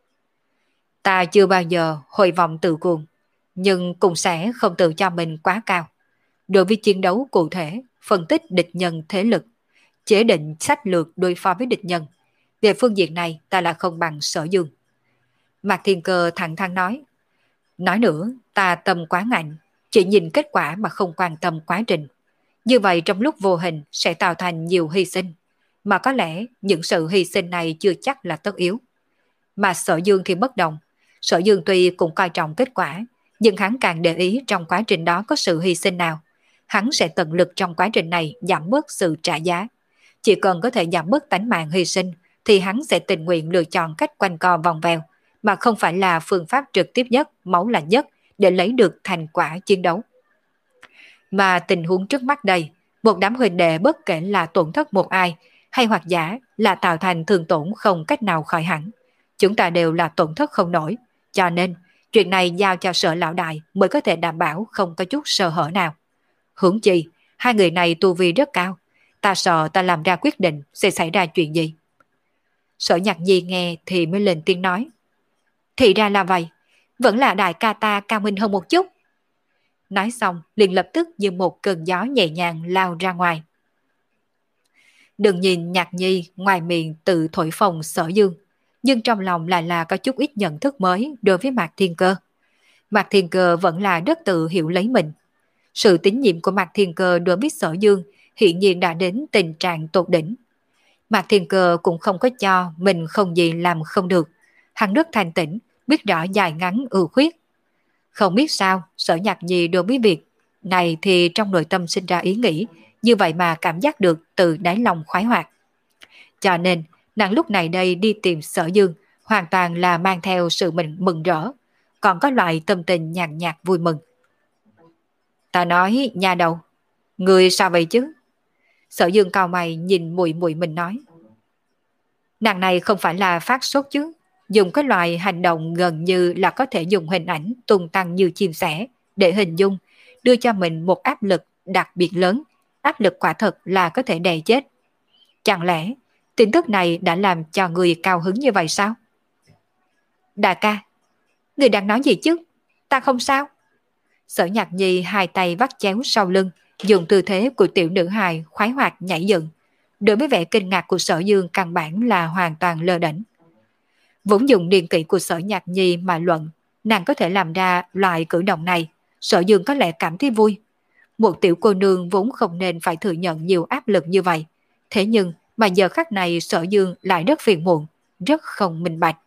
Ta chưa bao giờ hồi vọng tự cuồng, nhưng cũng sẽ không tự cho mình quá cao. Đối với chiến đấu cụ thể, phân tích địch nhân thế lực, chế định sách lược đối phó với địch nhân. Về phương diện này ta là không bằng Sở Dương. Mạc Thiên Cơ thẳng thắn nói. Nói nữa, ta tâm quá ngạnh, chỉ nhìn kết quả mà không quan tâm quá trình. Như vậy trong lúc vô hình sẽ tạo thành nhiều hy sinh, mà có lẽ những sự hy sinh này chưa chắc là tất yếu. Mà Sở Dương thì bất đồng. Sở Dương tuy cũng coi trọng kết quả, nhưng hắn càng để ý trong quá trình đó có sự hy sinh nào. Hắn sẽ tận lực trong quá trình này giảm bớt sự trả giá. Chỉ cần có thể giảm bớt tánh mạng hy sinh, thì hắn sẽ tình nguyện lựa chọn cách quanh co vòng vèo, mà không phải là phương pháp trực tiếp nhất, máu lạnh nhất để lấy được thành quả chiến đấu. Mà tình huống trước mắt đây, một đám huynh đệ bất kể là tổn thất một ai, hay hoặc giả là tạo thành thương tổn không cách nào khỏi hẳn. Chúng ta đều là tổn thất không nổi, cho nên chuyện này giao cho Sở lão đại mới có thể đảm bảo không có chút sơ hở nào. Huống chi, hai người này tu vi rất cao, ta sợ ta làm ra quyết định sẽ xảy ra chuyện gì. Sở Nhạc Nhi nghe thì mới lên tiếng nói. Thì ra là vậy, vẫn là đại ca ta cao minh hơn một chút. Nói xong liền lập tức như một cơn gió nhẹ nhàng lao ra ngoài. Đừng nhìn Nhạc Nhi ngoài miệng tự thổi phồng Sở Dương, nhưng trong lòng lại là có chút ít nhận thức mới đối với Mạc Thiên Cơ. Mạc Thiên Cơ vẫn là rất tự hiểu lấy mình. Sự tín nhiệm của Mạc Thiên Cơ đối với Sở Dương hiện nhiên đã đến tình trạng tột đỉnh. Mạc Thiên Cơ cũng không có cho mình không gì làm không được. Hắn rất thanh tĩnh, biết rõ dài ngắn ưu khuyết. Không biết sao, Sở Nhạc Nhi đối với việc này thì trong nội tâm sinh ra ý nghĩ, như vậy mà cảm giác được từ đáy lòng khoái hoạt. Cho nên, nàng lúc này đây đi tìm Sở Dương, hoàn toàn là mang theo sự mình mừng rỡ, còn có loại tâm tình nhàn nhạt vui mừng. Ta nói, nhà đầu, người sao vậy chứ? Sở Dương cau mày nhìn muội muội mình nói. Nàng này không phải là phát sốt chứ, dùng cái loại hành động gần như là có thể dùng hình ảnh tung tăng như chim sẻ để hình dung, đưa cho mình một áp lực đặc biệt lớn, áp lực quả thật là có thể đè chết. Chẳng lẽ tin tức này đã làm cho người cao hứng như vậy sao? Đại ca, người đang nói gì chứ? Ta không sao. Sở Nhạc Nhi hai tay vắt chéo sau lưng, dùng tư thế của tiểu nữ hài khoái hoạt nhảy dựng. Đối với vẻ kinh ngạc của Sở Dương căn bản là hoàn toàn lơ đễnh. Vốn dùng niên kỷ của Sở Nhạc Nhi mà luận, nàng có thể làm ra loại cử động này, Sở Dương có lẽ cảm thấy vui. Một tiểu cô nương vốn không nên phải thừa nhận nhiều áp lực như vậy. Thế nhưng mà giờ khắc này Sở Dương lại rất phiền muộn, rất không minh bạch.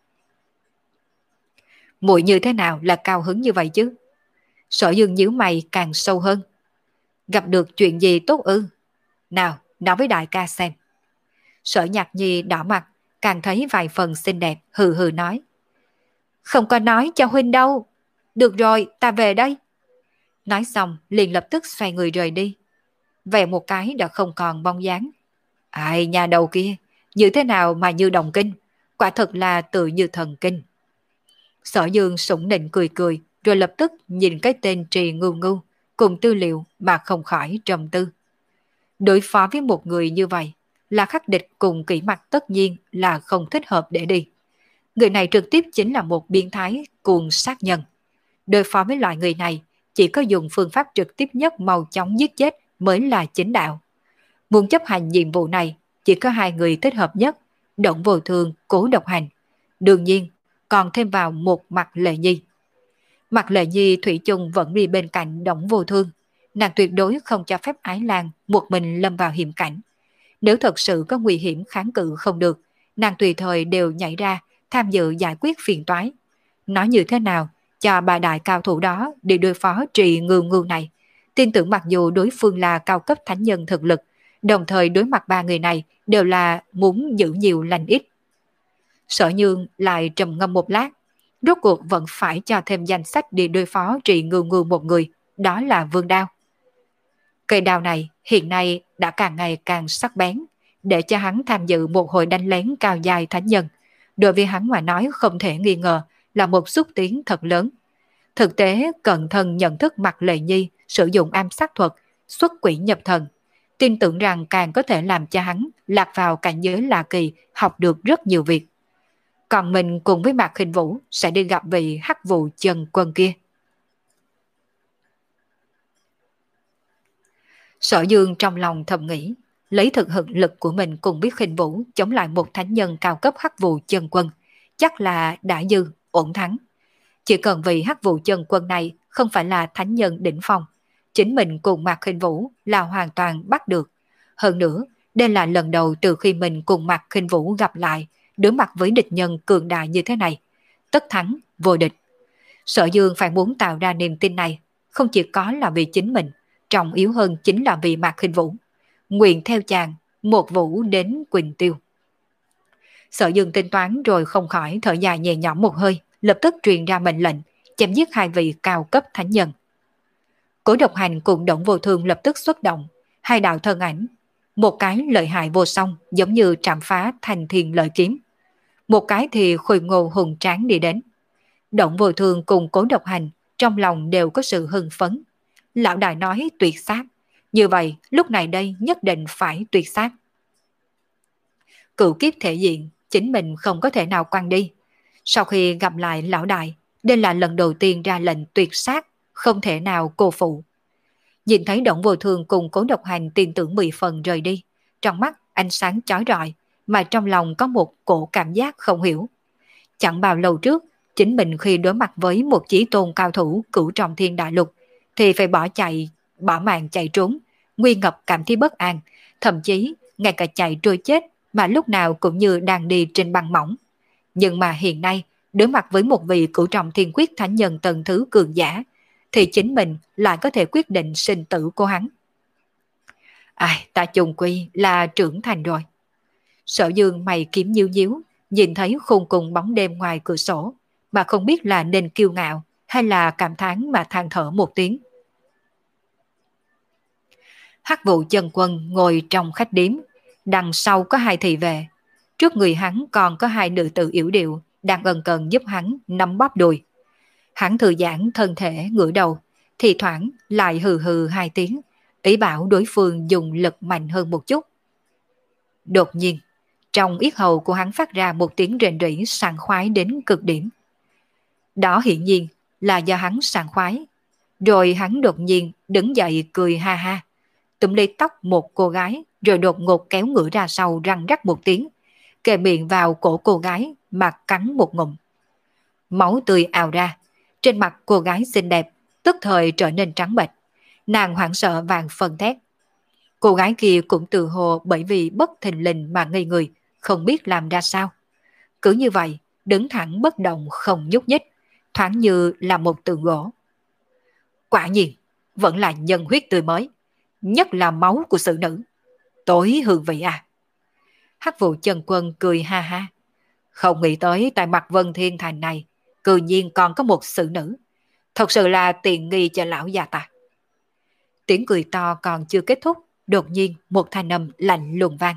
Muội như thế nào là cao hứng như vậy chứ? Sở Dương nhíu mày càng sâu hơn. Gặp được chuyện gì tốt ư? Nào, nói với đại ca xem. Sở Nhạc Nhi đỏ mặt, càng thấy vài phần xinh đẹp, hừ hừ nói. Không có nói cho huynh đâu. Được rồi, ta về đây. Nói xong, liền lập tức xoay người rời đi. Về một cái đã không còn bóng dáng. Ai nhà đầu kia, như thế nào mà như đồng kinh? Quả thật là tự như thần kinh. Sở Dương sủng nịnh cười cười, rồi lập tức nhìn cái tên Trì Ngưu Ngưu cùng tư liệu mà không khỏi trầm tư. Đối phó với một người như vậy, là khắc địch cùng kỹ mặt tất nhiên là không thích hợp để đi. Người này trực tiếp chính là một biến thái cuồng sát nhân. Đối phó với loại người này, chỉ có dùng phương pháp trực tiếp nhất mau chóng giết chết mới là chính đạo. Muốn chấp hành nhiệm vụ này, chỉ có hai người thích hợp nhất, Động Vô Thương, Cố Độc Hành. Đương nhiên, còn thêm vào một Mạc Lệ Nhi. Mạc Lệ Nhi thủy chung vẫn đi bên cạnh Động Vô Thương. Nàng tuyệt đối không cho phép Ái Lan một mình lâm vào hiểm cảnh. Nếu thật sự có nguy hiểm kháng cự không được, nàng tùy thời đều nhảy ra tham dự giải quyết phiền toái. Nói như thế nào, cho bà đại cao thủ đó đi đối phó Trì Ngưu Ngưu này. Tin tưởng mặc dù đối phương là cao cấp thánh nhân thực lực, đồng thời đối mặt ba người này đều là muốn giữ nhiều lành ít. Sở Nhương lại trầm ngâm một lát, rốt cuộc vẫn phải cho thêm danh sách đi đối phó Trì Ngưu Ngưu một người, đó là Vương Đao. Cây đao này hiện nay đã càng ngày càng sắc bén, để cho hắn tham dự một hồi đánh lén cao dài thánh nhân. Đối với hắn mà nói không thể nghi ngờ là một xúc tiến thật lớn. Thực tế cẩn thận nhận thức Mạc Lệ Nhi sử dụng ám sát thuật, xuất quỷ nhập thần, tin tưởng rằng càng có thể làm cho hắn lạc vào cảnh giới lạ kỳ, học được rất nhiều việc. Còn mình cùng với Mạc Khinh Vũ sẽ đi gặp vị Hắc Vụ Chân Quân kia. Sở Dương trong lòng thầm nghĩ, lấy thực hực lực của mình cùng với Khinh Vũ chống lại một thánh nhân cao cấp Hắc Vụ Chân Quân, chắc là đã dư, ổn thắng. Chỉ cần vì Hắc Vụ Chân Quân này không phải là thánh nhân đỉnh phong, chính mình cùng Mạc Khinh Vũ là hoàn toàn bắt được. Hơn nữa, đây là lần đầu từ khi mình cùng Mạc Khinh Vũ gặp lại, đối mặt với địch nhân cường đại như thế này. Tất thắng, vô địch. Sở Dương phải muốn tạo ra niềm tin này, không chỉ có là vì chính mình, trọng yếu hơn chính là vì Mạc Khinh Vũ. Nguyện theo chàng, một vũ đến Quỳnh Tiêu. Sở Dương tính toán rồi không khỏi thở dài nhẹ nhõm một hơi, lập tức truyền ra mệnh lệnh, chém giết hai vị cao cấp thánh nhân. Cố Độc Hành cùng Đổng Vô Thương lập tức xuất động, hai đạo thân ảnh, một cái lợi hại vô song giống như trảm phá thành thiên lợi kiếm, một cái thì khôi ngô hùng tráng đi đến. Đổng Vô Thương cùng Cố Độc Hành trong lòng đều có sự hưng phấn. Lão đại nói tuyệt sát, như vậy lúc này đây nhất định phải tuyệt sát. Cựu kiếp thể diện, chính mình không có thể nào quăng đi. Sau khi gặp lại lão đại, đây là lần đầu tiên ra lệnh tuyệt sát, không thể nào cô phụ. Nhìn thấy Đổng Vô Thương cùng Cố Độc Hành tin tưởng mười phần rời đi, trong mắt ánh sáng chói rọi, mà trong lòng có một cổ cảm giác không hiểu. Chẳng bao lâu trước, chính mình khi đối mặt với một chí tôn cao thủ cửu trọng thiên đại lục, thì phải bỏ chạy, bỏ mạng chạy trốn, nguy ngập cảm thấy bất an, thậm chí ngay cả chạy trôi chết mà lúc nào cũng như đang đi trên băng mỏng. Nhưng mà hiện nay, đối mặt với một vị cửu trọng thiên quyết thánh nhân tầng thứ cường giả, thì chính mình lại có thể quyết định sinh tử của hắn. Ai, ta chung quy là trưởng thành rồi. Sở Dương mày kiếm nhíu nhíu, nhìn thấy khung cùng bóng đêm ngoài cửa sổ, mà không biết là nên kiêu ngạo hay là cảm thán mà than thở một tiếng. Hắc Vụ Chân Quân ngồi trong khách điếm, đằng sau có hai thị vệ, trước người hắn còn có hai nữ tử yểu điệu đang ân cần giúp hắn nắm bóp đùi. Hắn thư giãn thân thể ngửa đầu, thì thoảng lại hừ hừ hai tiếng, ý bảo đối phương dùng lực mạnh hơn một chút. Đột nhiên, trong yết hầu của hắn phát ra một tiếng rền rỉ sảng khoái đến cực điểm. Đó hiển nhiên là do hắn sảng khoái. Rồi hắn đột nhiên đứng dậy cười ha ha, túm lấy tóc một cô gái, rồi đột ngột kéo ngửa ra sau răng rắc một tiếng, kề miệng vào cổ cô gái mà cắn một ngụm. Máu tươi ào ra, trên mặt cô gái xinh đẹp tức thời trở nên trắng bệch, nàng hoảng sợ vàng phân thét. Cô gái kia cũng tự hồ bởi vì bất thình lình mà ngây người, không biết làm ra sao. Cứ như vậy, đứng thẳng bất động không nhúc nhích, thoáng như là một tượng gỗ. Quả nhiên, vẫn là nhân huyết tươi mới, nhất là máu của sự nữ. Tối hương vị à. Hắc Vụ Chân Quân cười ha ha. Không nghĩ tới tại mặt Vân Thiên Thành này, cư nhiên còn có một sự nữ. Thật sự là tiện nghi cho lão già ta. Tiếng cười to còn chưa kết thúc, đột nhiên một thanh âm lạnh lùng vang.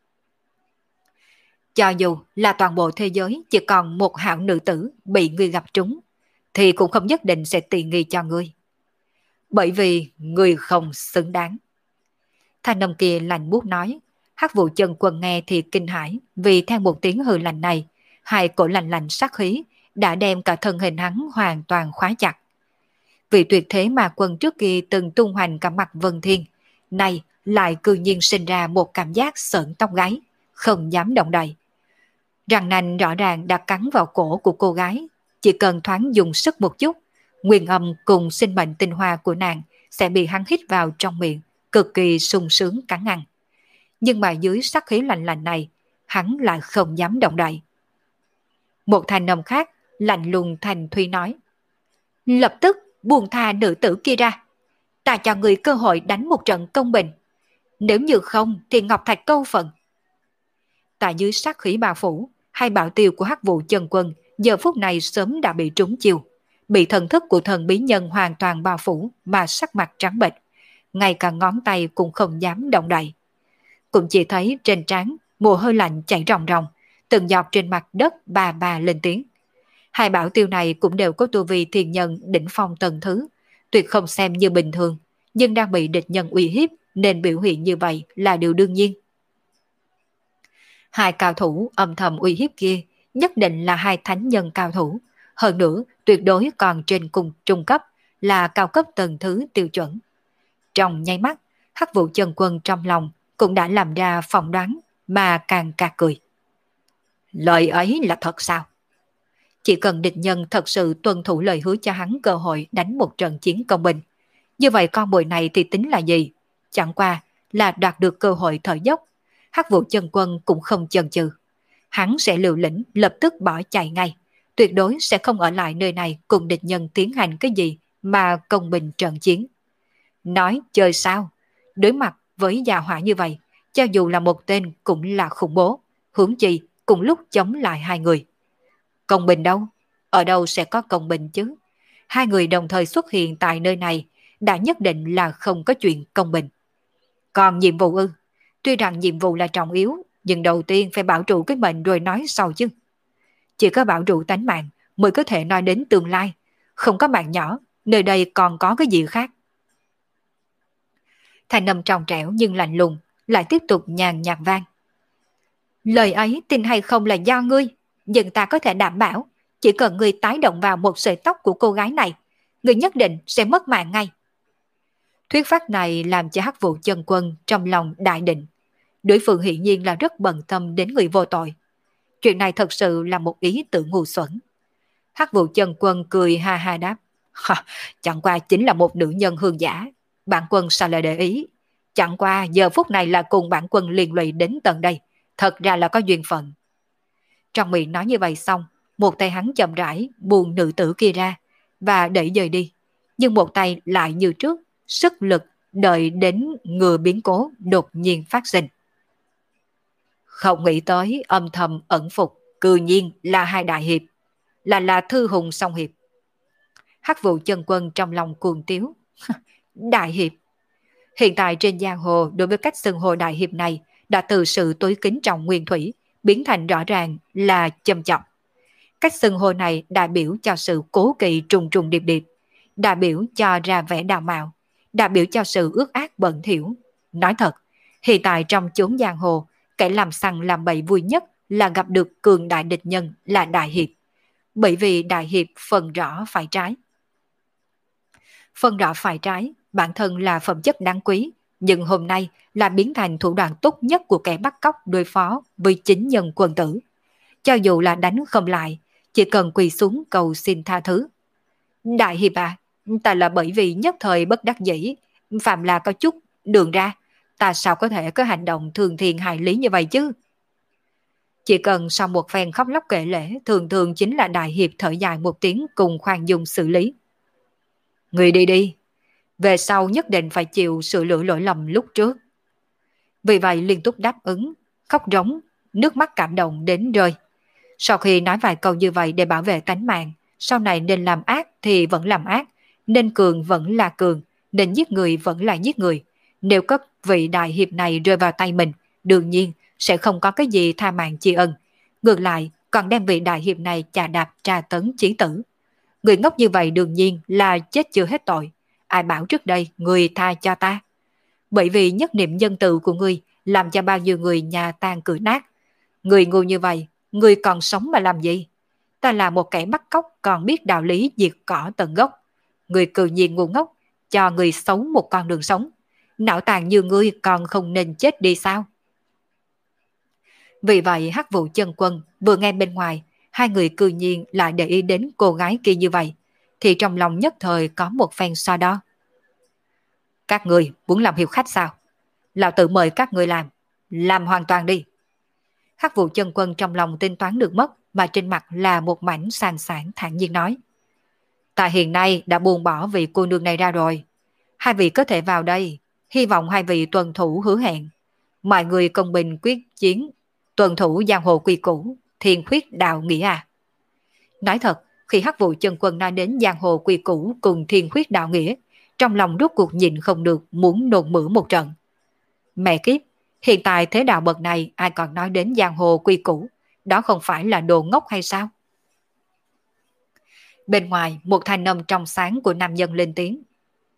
Cho dù là toàn bộ thế giới chỉ còn một hảo nữ tử bị ngươi gặp trúng, thì cũng không nhất định sẽ tiện nghi cho ngươi. Bởi vì ngươi không xứng đáng. Thanh âm kia lạnh buốt nói. Hắc Vụ Chân Quân nghe thì kinh hãi, vì theo một tiếng hừ lạnh này, hai cổ lạnh lạnh sát khí đã đem cả thân hình hắn hoàn toàn khóa chặt. Vị tuyệt thế mà quân trước kia từng tung hoành cả mặt Vân Thiên, nay lại cư nhiên sinh ra một cảm giác sợn tóc gáy, không dám động đậy. Răng nanh rõ ràng đã cắn vào cổ của cô gái, chỉ cần thoáng dùng sức một chút, nguyên âm cùng sinh mệnh tinh hoa của nàng sẽ bị hắn hít vào trong miệng, cực kỳ sung sướng cắn ăn. Nhưng mà dưới sát khí lạnh lạnh này, hắn lại không dám động đậy. Một thanh âm khác lạnh lùng thành Thuy nói: lập tức buông tha nữ tử kia ra, ta cho người cơ hội đánh một trận công bình, nếu như không thì ngọc thạch câu phận. Tại dưới sát khí bao phủ, hai bảo tiêu của Hắc Vụ Chân Quân giờ phút này sớm đã bị trúng chiêu, bị thần thức của thần bí nhân hoàn toàn bao phủ mà sắc mặt trắng bệch, ngay cả ngón tay cũng không dám động đậy. Cũng chỉ thấy trên trán mồ hôi lạnh chảy ròng ròng, từng giọt trên mặt đất bà bà lên tiếng. Hai bảo tiêu này cũng đều có tu vi thiên nhân đỉnh phong tầng thứ, tuyệt không xem như bình thường, nhưng đang bị địch nhân uy hiếp nên biểu hiện như vậy là điều đương nhiên. Hai cao thủ âm thầm uy hiếp kia nhất định là hai thánh nhân cao thủ, hơn nữa tuyệt đối còn trên cùng trung cấp, là cao cấp tầng thứ tiêu chuẩn. Trong nháy mắt, Hắc Vụ Chân Quân trong lòng cũng đã làm ra phỏng đoán mà càng cạc cười. Lời ấy là thật sao? Chỉ cần địch nhân thật sự tuân thủ lời hứa cho hắn cơ hội đánh một trận chiến công bình, như vậy con mồi này thì tính là gì? Chẳng qua là đoạt được cơ hội thở dốc. Hắc Vụ Chân Quân cũng không chần chừ, hắn sẽ liều lĩnh lập tức bỏ chạy ngay, tuyệt đối sẽ không ở lại nơi này cùng địch nhân tiến hành cái gì mà công bình trận chiến. Nói chơi sao? Đối mặt với gia hỏa như vậy, cho dù là một tên cũng là khủng bố, huống chi cùng lúc chống lại hai người. Công bình đâu? Ở đâu sẽ có công bình chứ? Hai người đồng thời xuất hiện tại nơi này đã nhất định là không có chuyện công bình. Còn nhiệm vụ ư? Tuy rằng nhiệm vụ là trọng yếu, nhưng đầu tiên phải bảo trụ cái mệnh rồi nói sau chứ. Chỉ có bảo trụ tánh mạng mới có thể nói đến tương lai. Không có mạng nhỏ, nơi đây còn có cái gì khác? Thanh âm trong trẻo nhưng lạnh lùng lại tiếp tục nhàn nhạt vang. Lời ấy tin hay không là do ngươi, nhưng ta có thể đảm bảo, chỉ cần ngươi tái động vào một sợi tóc của cô gái này, ngươi nhất định sẽ mất mạng ngay. Thuyết pháp này làm cho Hắc Vụ Chân Quân trong lòng đại định. Đối phương hiển nhiên là rất bận tâm đến người vô tội. Chuyện này thật sự là một ý tưởng ngu xuẩn. Hắc Vụ Chân Quân cười ha ha đáp. Chẳng qua chính là một nữ nhân hương giả. Bản quân sao lại để ý? Chẳng qua giờ phút này là cùng bản quân liên lụy đến tận đây. Thật ra là có duyên phận. Trong miệng nói như vậy xong, một tay hắn chậm rãi buông nữ tử kia ra và đẩy dời đi. Nhưng một tay lại như trước, sức lực đợi đến ngừa biến cố đột nhiên phát sinh. Không nghĩ tới âm thầm ẩn phục, cư nhiên là hai đại hiệp, là là thư hùng song hiệp. Hắc Vụ Chân Quân trong lòng cuồng tiếu. Đại hiệp. Hiện tại trên giang hồ đối với cách xưng hô đại hiệp này đã từ sự tối kính trọng nguyên thủy biến thành rõ ràng là châm chọc. Cách xưng hô này đại biểu cho sự cố kỵ trùng trùng điệp điệp, đại biểu cho ra vẻ đào mạo, đại biểu cho sự ước ác bẩn thỉu. Nói thật, hiện tại trong chốn giang hồ, kẻ làm sằng làm bậy vui nhất là gặp được cường đại địch nhân là đại hiệp. Bởi vì đại hiệp phần rõ phải trái. Phần rõ phải trái, bản thân là phẩm chất đáng quý, nhưng hôm nay là biến thành thủ đoạn tốt nhất của kẻ bắt cóc đối phó với chính nhân quân tử. Cho dù là đánh không lại, chỉ cần quỳ xuống cầu xin tha thứ. Đại hiệp à, ta là bởi vì nhất thời bất đắc dĩ, phạm là có chút đường ra, ta sao có thể có hành động thường thiền hại lý như vậy chứ? Chỉ cần sau một phen khóc lóc kể lể, thường thường chính là đại hiệp thở dài một tiếng cùng khoan dung xử lý. Người đi đi, về sau nhất định phải chịu sự lỗi lỗi lầm lúc trước. Vì vậy liên tục đáp ứng, khóc rống, nước mắt cảm động đến rơi. Sau khi nói vài câu như vậy để bảo vệ tánh mạng, sau này nên làm ác thì vẫn làm ác, nên cường vẫn là cường, nên giết người vẫn là giết người. Nếu có vị đại hiệp này rơi vào tay mình, đương nhiên sẽ không có cái gì tha mạng tri ân. Ngược lại, còn đem vị đại hiệp này chà đạp tra tấn chí tử. Người ngốc như vậy đương nhiên là chết chưa hết tội. Ai bảo trước đây người tha cho ta? Bởi vì nhất niệm nhân từ của ngươi làm cho bao nhiêu người nhà tan cửa nát. Người ngu như vậy, người còn sống mà làm gì? Ta là một kẻ bắt cóc còn biết đạo lý diệt cỏ tận gốc. Người cư nhiên ngu ngốc, cho người xấu một con đường sống. Não tàn như ngươi còn không nên chết đi sao? Vì vậy Hắc Vụ Chân Quân vừa nghe bên ngoài, hai người cư nhiên lại để ý đến cô gái kia như vậy, thì trong lòng nhất thời có một phen so đo. Các người muốn làm hiệp khách sao? Lão tự mời các người làm, làm hoàn toàn đi. Hắc Vụ Chân Quân trong lòng tính toán được mất, mà trên mặt là một mảnh sàn sảng thản nhiên nói. Ta hiện nay đã buông bỏ vị cô nương này ra rồi. Hai vị có thể vào đây, hy vọng hai vị tuân thủ hứa hẹn. Mọi người công bình quyết chiến, tuân thủ giang hồ quy củ, thiên khuyết đạo nghĩa à. Nói thật, khi Hắc Vụ Chân Quân nói đến giang hồ quy củ cùng thiên khuyết đạo nghĩa, trong lòng rốt cuộc nhìn không được muốn nôn mửa một trận. Mẹ kiếp, hiện tại thế đạo bậc này ai còn nói đến giang hồ quy củ, đó không phải là đồ ngốc hay sao? Bên ngoài, một thanh âm trong sáng của nam nhân lên tiếng.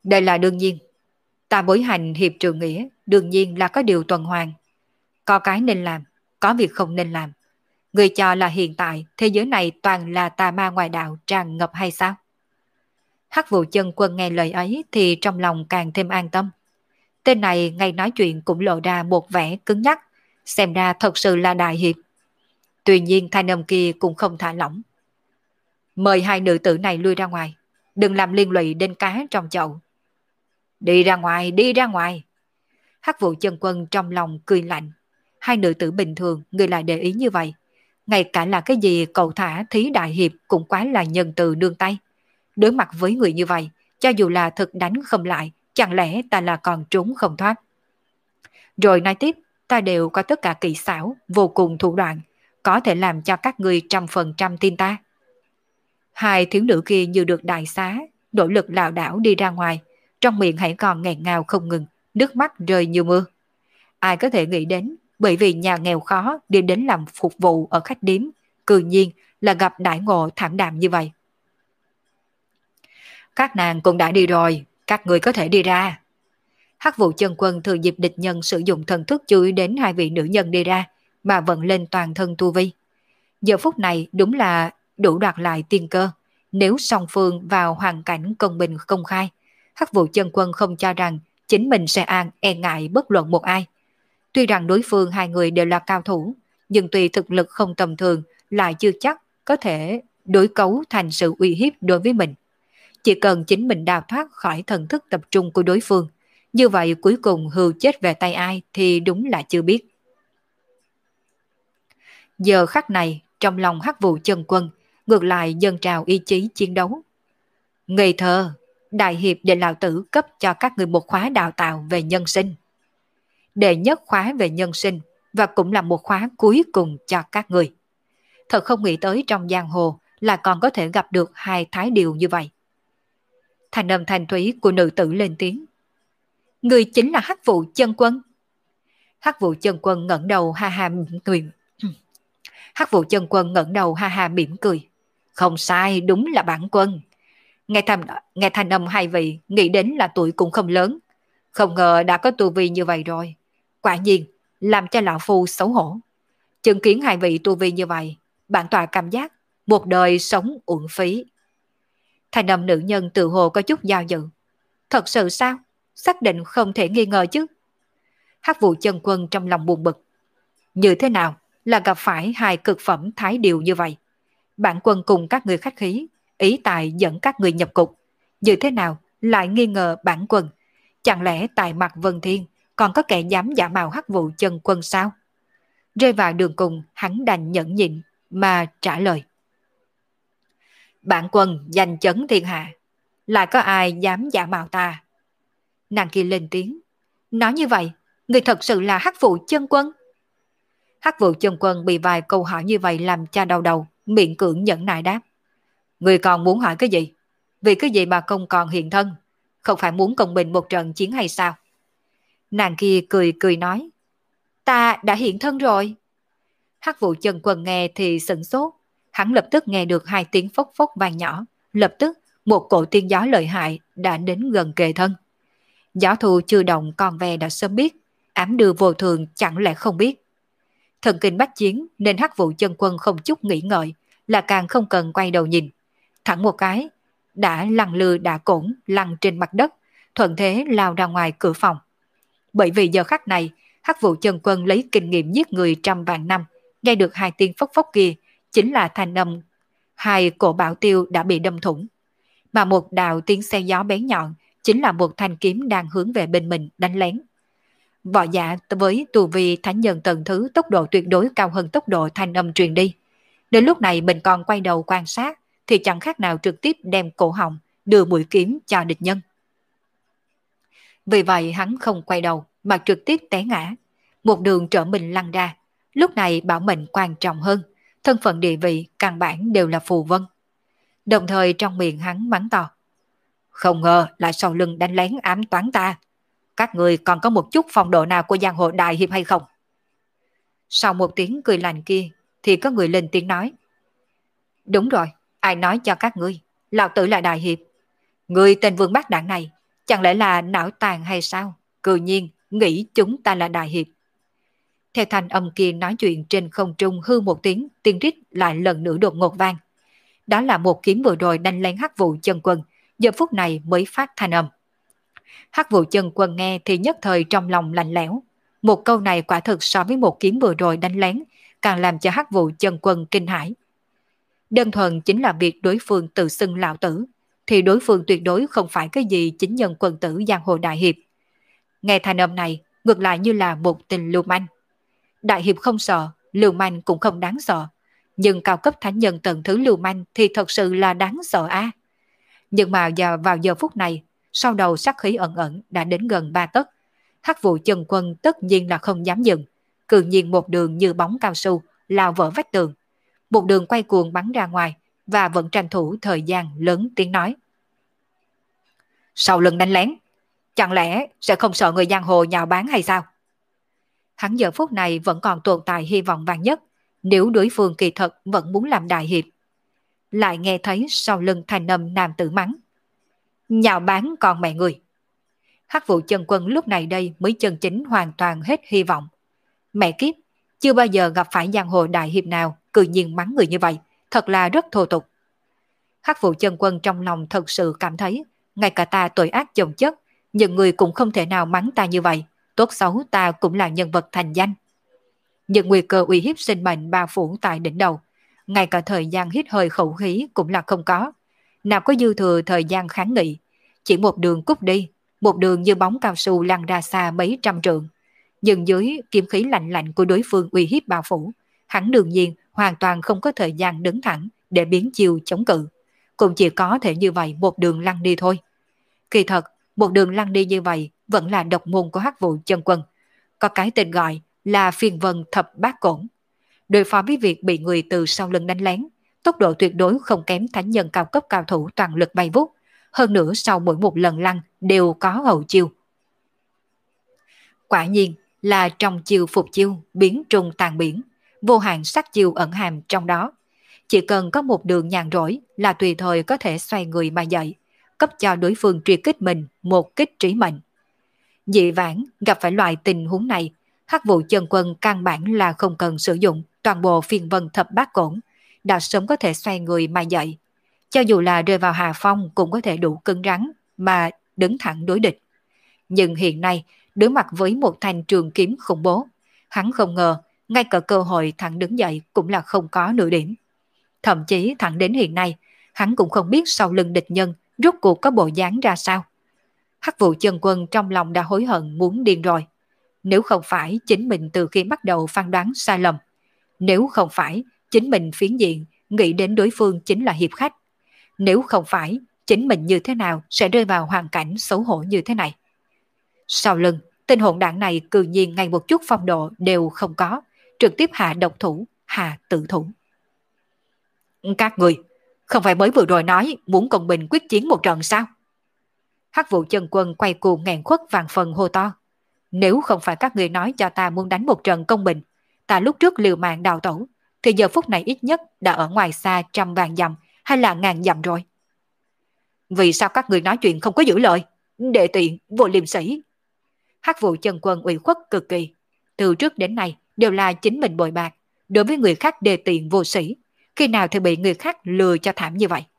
Đây là đương nhiên. Ta bối hành hiệp trượng nghĩa, đương nhiên là có điều tuần hoàn. Có cái nên làm, có việc không nên làm. Người cho là hiện tại thế giới này toàn là tà ma ngoại đạo tràn ngập hay sao? Hắc Vụ Chân Quân nghe lời ấy thì trong lòng càng thêm an tâm. Tên này ngay nói chuyện cũng lộ ra một vẻ cứng nhắc, xem ra thật sự là đại hiệp. Tuy nhiên thanh âm kia cũng không thả lỏng. Mời hai nữ tử này lui ra ngoài, đừng làm liên lụy đến cá trong chậu. Đi ra ngoài, đi ra ngoài. Hắc Vụ Chân Quân trong lòng cười lạnh. Hai nữ tử bình thường người lại để ý như vậy. Ngay cả là cái gì cậu thả thí đại hiệp cũng quá là nhân từ nương tay. Đối mặt với người như vậy, cho dù là thực đánh không lại, chẳng lẽ ta là còn trốn không thoát. Rồi nói tiếp, ta đều có tất cả kỹ xảo, vô cùng thủ đoạn, có thể làm cho các người trăm phần trăm tin ta. Hai thiếu nữ kia như được đại xá, nỗ lực lảo đảo đi ra ngoài, trong miệng hãy còn nghẹn ngào không ngừng, nước mắt rơi như mưa. Ai có thể nghĩ đến, bởi vì nhà nghèo khó đi đến làm phục vụ ở khách điếm, cư nhiên là gặp đại ngộ thảm đạm như vậy. Các nàng cũng đã đi rồi, các người có thể đi ra. Hắc Vụ Chân Quân thừa dịp địch nhân sử dụng thần thức chú ý đến hai vị nữ nhân đi ra, mà vận lên toàn thân tu vi. Giờ phút này đúng là đủ đoạt lại tiên cơ. Nếu song phương vào hoàn cảnh công bình công khai, Hắc Vụ Chân Quân không cho rằng chính mình sẽ an e ngại bất luận một ai. Tuy rằng đối phương hai người đều là cao thủ, nhưng tuy thực lực không tầm thường lại chưa chắc có thể đối cấu thành sự uy hiếp đối với mình. Chỉ cần chính mình đào thoát khỏi thần thức tập trung của đối phương, như vậy cuối cùng hưu chết về tay ai thì đúng là chưa biết. Giờ khắc này, trong lòng Hắc Vụ Chân Quân, ngược lại dâng trào ý chí chiến đấu. Ngây thơ, đại hiệp để lão tử cấp cho các người một khóa đào tạo về nhân sinh. Đệ nhất khóa về nhân sinh, và cũng là một khóa cuối cùng cho các người. Thật không nghĩ tới trong giang hồ là còn có thể gặp được hai thái điều như vậy. Thành âm thanh thúy của nữ tử lên tiếng. Người chính là Hắc Vụ Chân Quân. Hắc Vụ Chân Quân ngẩng đầu ha ha mỉm cười. Hắc Vụ Chân Quân ngẩng đầu ha ha mỉm cười. Không sai, đúng là bản quân. Nghe thanh, nghe thanh âm hai vị, nghĩ đến là tuổi cũng không lớn. Không ngờ đã có tu vi như vậy rồi. Quả nhiên, làm cho lão phu xấu hổ. Chứng kiến hai vị tu vi như vậy, bản tọa cảm giác một đời sống uổng phí. Thanh âm nữ nhân tự hồ có chút dao dự. Thật sự sao? Xác định không thể nghi ngờ chứ. Hắc Vụ Chân Quân trong lòng buồn bực. Như thế nào là gặp phải hai cực phẩm thái điều như vậy? Bản quân cùng các người khách khí, ý tài dẫn các người nhập cục. Như thế nào lại nghi ngờ bản quân? Chẳng lẽ tại mặt Vân Thiên còn có kẻ dám giả mạo Hắc Vụ Chân Quân sao? Rơi vào đường cùng, hắn đành nhẫn nhịn mà trả lời. Bản quân danh chấn thiên hạ, lại có ai dám giả mạo ta? Nàng kia lên tiếng. Nói như vậy, người thật sự là Hắc Vụ Chân Quân? Hắc Vụ Chân Quân bị vài câu hỏi như vậy làm cho đau đầu, miệng cưỡng nhẫn nại đáp. Người còn muốn hỏi cái gì? Vì cái gì mà không còn hiện thân? Không phải muốn công bình một trận chiến hay sao? Nàng kia cười cười nói. Ta đã hiện thân rồi. Hắc Vụ Chân Quân nghe thì sửng sốt. Hắn lập tức nghe được hai tiếng phốc phốc vang nhỏ. Lập tức một cổ tiên gió lợi hại đã đến gần kề thân. Gió thu chưa động con ve đã sớm biết. Ám đưa vô thường chẳng lẽ không biết. Thần kinh bách chiến nên Hắc Vụ Chân Quân không chút nghĩ ngợi, là càng không cần quay đầu nhìn. Thẳng một cái, đã lăn lư đã cổn lăn trên mặt đất, thuận thế lao ra ngoài cửa phòng. Bởi vì giờ khắc này, Hắc Vụ Chân Quân lấy kinh nghiệm giết người trăm vạn năm, nghe được hai tiếng phốc phốc kia, chính là thanh âm hai cổ bảo tiêu đã bị đâm thủng. Mà một đạo tiếng xe gió bén nhọn, chính là một thanh kiếm đang hướng về bên mình đánh lén. Võ giả với tu vi thánh nhân tầng thứ tốc độ tuyệt đối cao hơn tốc độ thanh âm truyền đi. Đến lúc này mình còn quay đầu quan sát thì chẳng khác nào trực tiếp đem cổ họng đưa mũi kiếm cho địch nhân. Vì vậy hắn không quay đầu mà trực tiếp té ngã. Một đường trở mình lăn ra. Lúc này bảo mệnh quan trọng hơn. Thân phận địa vị căn bản đều là phù vân. Đồng thời trong miệng hắn mắng to. Không ngờ lại sau lưng đánh lén ám toán ta. Các người còn có một chút phong độ nào của giang hồ đại hiệp hay không? Sau một tiếng cười lạnh kia thì có người lên tiếng nói. Đúng rồi, ai nói cho các ngươi, lão tử là đại hiệp. Người tên Vương Bác Đảng này Chẳng lẽ là não tàn hay sao? Cự nhiên nghĩ chúng ta là đại hiệp. Theo thanh âm kia nói chuyện trên không trung hư một tiếng, tiếng rít lại lần nữa đột ngột vang. Đó là một kiếm vừa rồi đánh lên Hắc Vụ Chân Quân, giờ phút này mới phát thanh âm. Hắc Vụ Chân Quân nghe thì nhất thời trong lòng lạnh lẽo. Một câu này quả thực so với một kiếm vừa rồi đánh lén, càng làm cho Hắc Vụ Chân Quân kinh hãi. Đơn thuần chính là việc đối phương tự xưng lão tử, thì đối phương tuyệt đối không phải cái gì chính nhân quân tử giang hồ đại hiệp. Nghe thanh âm này, ngược lại như là một tình lưu manh. Đại hiệp không sợ, lưu manh cũng không đáng sợ. Nhưng cao cấp thánh nhân tầng thứ lưu manh thì thật sự là đáng sợ a. À? Nhưng mà giờ vào giờ phút này, sau đầu sát khí ẩn ẩn đã đến gần ba tấc. Hắc Vụ Chân Quân tất nhiên là không dám dừng, cường nhiên một đường như bóng cao su lao vỡ vách tường, một đường quay cuồng bắn ra ngoài và vẫn tranh thủ thời gian lớn tiếng nói. Sau lưng đánh lén, chẳng lẽ sẽ không sợ người giang hồ nhào báng hay sao? Hắn giờ phút này vẫn còn tồn tại hy vọng vàng nhất, nếu đối phương kỳ thật vẫn muốn làm đại hiệp. Lại nghe thấy sau lưng thanh âm nam tử mắng. Nhào báng còn mẹ người. Hắc Vụ Chân Quân lúc này đây mới chân chính hoàn toàn hết hy vọng. Mẹ kiếp, chưa bao giờ gặp phải giang hồ đại hiệp nào cự nhiên mắng người như vậy, thật là rất thô tục. Hắc Vụ Chân Quân trong lòng thật sự cảm thấy, ngay cả ta tội ác chồng chất, nhưng người cũng không thể nào mắng ta như vậy, tốt xấu ta cũng là nhân vật thành danh. Nhưng nguy cơ uy hiếp sinh mệnh bao phủ tại đỉnh đầu, ngay cả thời gian hít hơi khẩu khí cũng là không có, nào có dư thừa thời gian kháng nghị, chỉ một đường cút đi, một đường như bóng cao su lăn ra xa mấy trăm trượng. Nhưng dưới kiếm khí lạnh lạnh của đối phương uy hiếp bao phủ, hắn đương nhiên hoàn toàn không có thời gian đứng thẳng để biến chiêu chống cự, cũng chỉ có thể như vậy một đường lăn đi thôi. Kỳ thật, một đường lăn đi như vậy vẫn là độc môn của Hắc Vụ Chân Quân, có cái tên gọi là phiên vân thập bát cổn. Đối phó với việc bị người từ sau lưng đánh lén, tốc độ tuyệt đối không kém thánh nhân cao cấp cao thủ toàn lực bay vút, hơn nữa sau mỗi một lần lăn đều có hậu chiêu. Quả nhiên là trong chiêu phục chiêu, biến trùng tàn biển, vô hạn sắc chiêu ẩn hàm trong đó. Chỉ cần có một đường nhàn rỗi là tùy thời có thể xoay người mà dậy, cấp cho đối phương truy kích mình một kích trí mệnh. Dị vãng gặp phải loại tình huống này, Hắc Vụ Chân Quân căn bản là không cần sử dụng toàn bộ phiên vân thập bát cổn, đã sớm có thể xoay người mà dậy. Cho dù là rơi vào hạ phong cũng có thể đủ cứng rắn mà đứng thẳng đối địch. Nhưng hiện nay, đối mặt với một thanh trường kiếm khủng bố, hắn không ngờ ngay cả cơ hội thẳng đứng dậy cũng là không có nửa điểm. Thậm chí thẳng đến hiện nay, hắn cũng không biết sau lưng địch nhân rốt cuộc có bộ dáng ra sao. Hắc Vụ Chân Quân trong lòng đã hối hận muốn điên rồi. Nếu không phải chính mình từ khi bắt đầu phán đoán sai lầm, nếu không phải chính mình phiến diện nghĩ đến đối phương chính là hiệp khách, nếu không phải chính mình như thế nào sẽ rơi vào hoàn cảnh xấu hổ như thế này. Sau lưng, tên hỗn đảng này cư nhiên ngay một chút phong độ đều không có, trực tiếp hạ độc thủ, hạ tự thủ. Các người, không phải mới vừa rồi nói muốn cùng mình quyết chiến một trận sao? Hắc Vụ Chân Quân quay cuồng nghẹn khuất vàng phần hô to. Nếu không phải các người nói cho ta muốn đánh một trận công bình, ta lúc trước liều mạng đào tẩu, thì giờ phút này ít nhất đã ở ngoài xa trăm vạn dặm hay là ngàn dặm rồi. Vì sao các người nói chuyện không có giữ lời? Đệ tiện, vô liêm sỉ. Hắc Vụ Chân Quân ủy khuất cực kỳ. Từ trước đến nay đều là chính mình bội bạc, đối với người khác đệ tiện vô sĩ, khi nào thì bị người khác lừa cho thảm như vậy.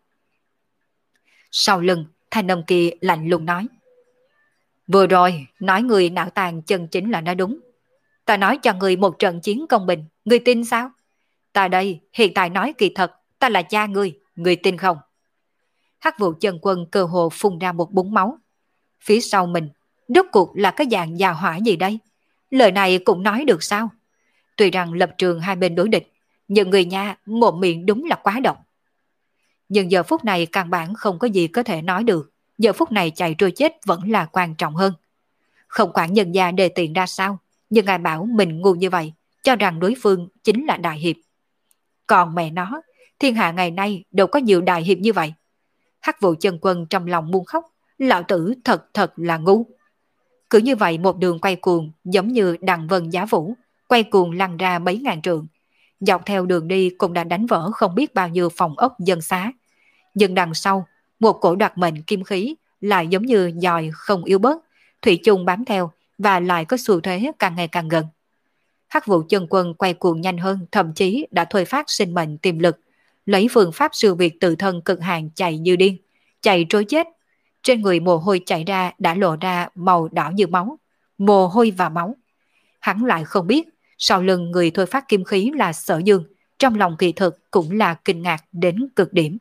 Sau lưng, thanh âm kia lạnh lùng nói. Vừa rồi, nói người não tàn chân chính là nói đúng. Ta nói cho người một trận chiến công bình, người tin sao? Ta đây, hiện tại nói kỳ thật, ta là cha ngươi, người tin không? Hắc Vụ Chân Quân cơ hồ phun ra một búng máu. Phía sau mình, rốt cuộc là cái dạng già hỏa gì đây? Lời này cũng nói được sao? Tuy rằng lập trường hai bên đối địch, nhưng người nhà mồm miệng đúng là quá độc. Nhưng giờ phút này căn bản không có gì có thể nói được. Giờ phút này chạy trôi chết vẫn là quan trọng hơn. Không quản nhân gia đề tiện ra sao, nhưng ngài bảo mình ngu như vậy, cho rằng đối phương chính là đại hiệp. Còn mẹ nó, thiên hạ ngày nay đâu có nhiều đại hiệp như vậy. Hắc Vụ Chân Quân trong lòng muốn khóc, lão tử thật thật là ngu. Cứ như vậy một đường quay cuồng giống như đằng vân giá vũ, quay cuồng lăn ra mấy ngàn trượng. Dọc theo đường đi cũng đã đánh vỡ không biết bao nhiêu phòng ốc dân xá. Nhưng đằng sau, một cổ đoạt mệnh kim khí lại giống như dòi không yếu bớt, thủy chung bám theo và lại có xu thế càng ngày càng gần. Hắc vụ chân quân quay cuồng nhanh hơn, thậm chí đã thôi phát sinh mệnh tiềm lực, lấy phương pháp siêu việt tự thân cực hạn chạy như điên, chạy trối chết. Trên người mồ hôi chảy ra đã lộ ra màu đỏ như máu, mồ hôi và máu. Hắn lại không biết, sau lưng người thôi phát kim khí là Sở Dương, trong lòng kỳ thực cũng là kinh ngạc đến cực điểm.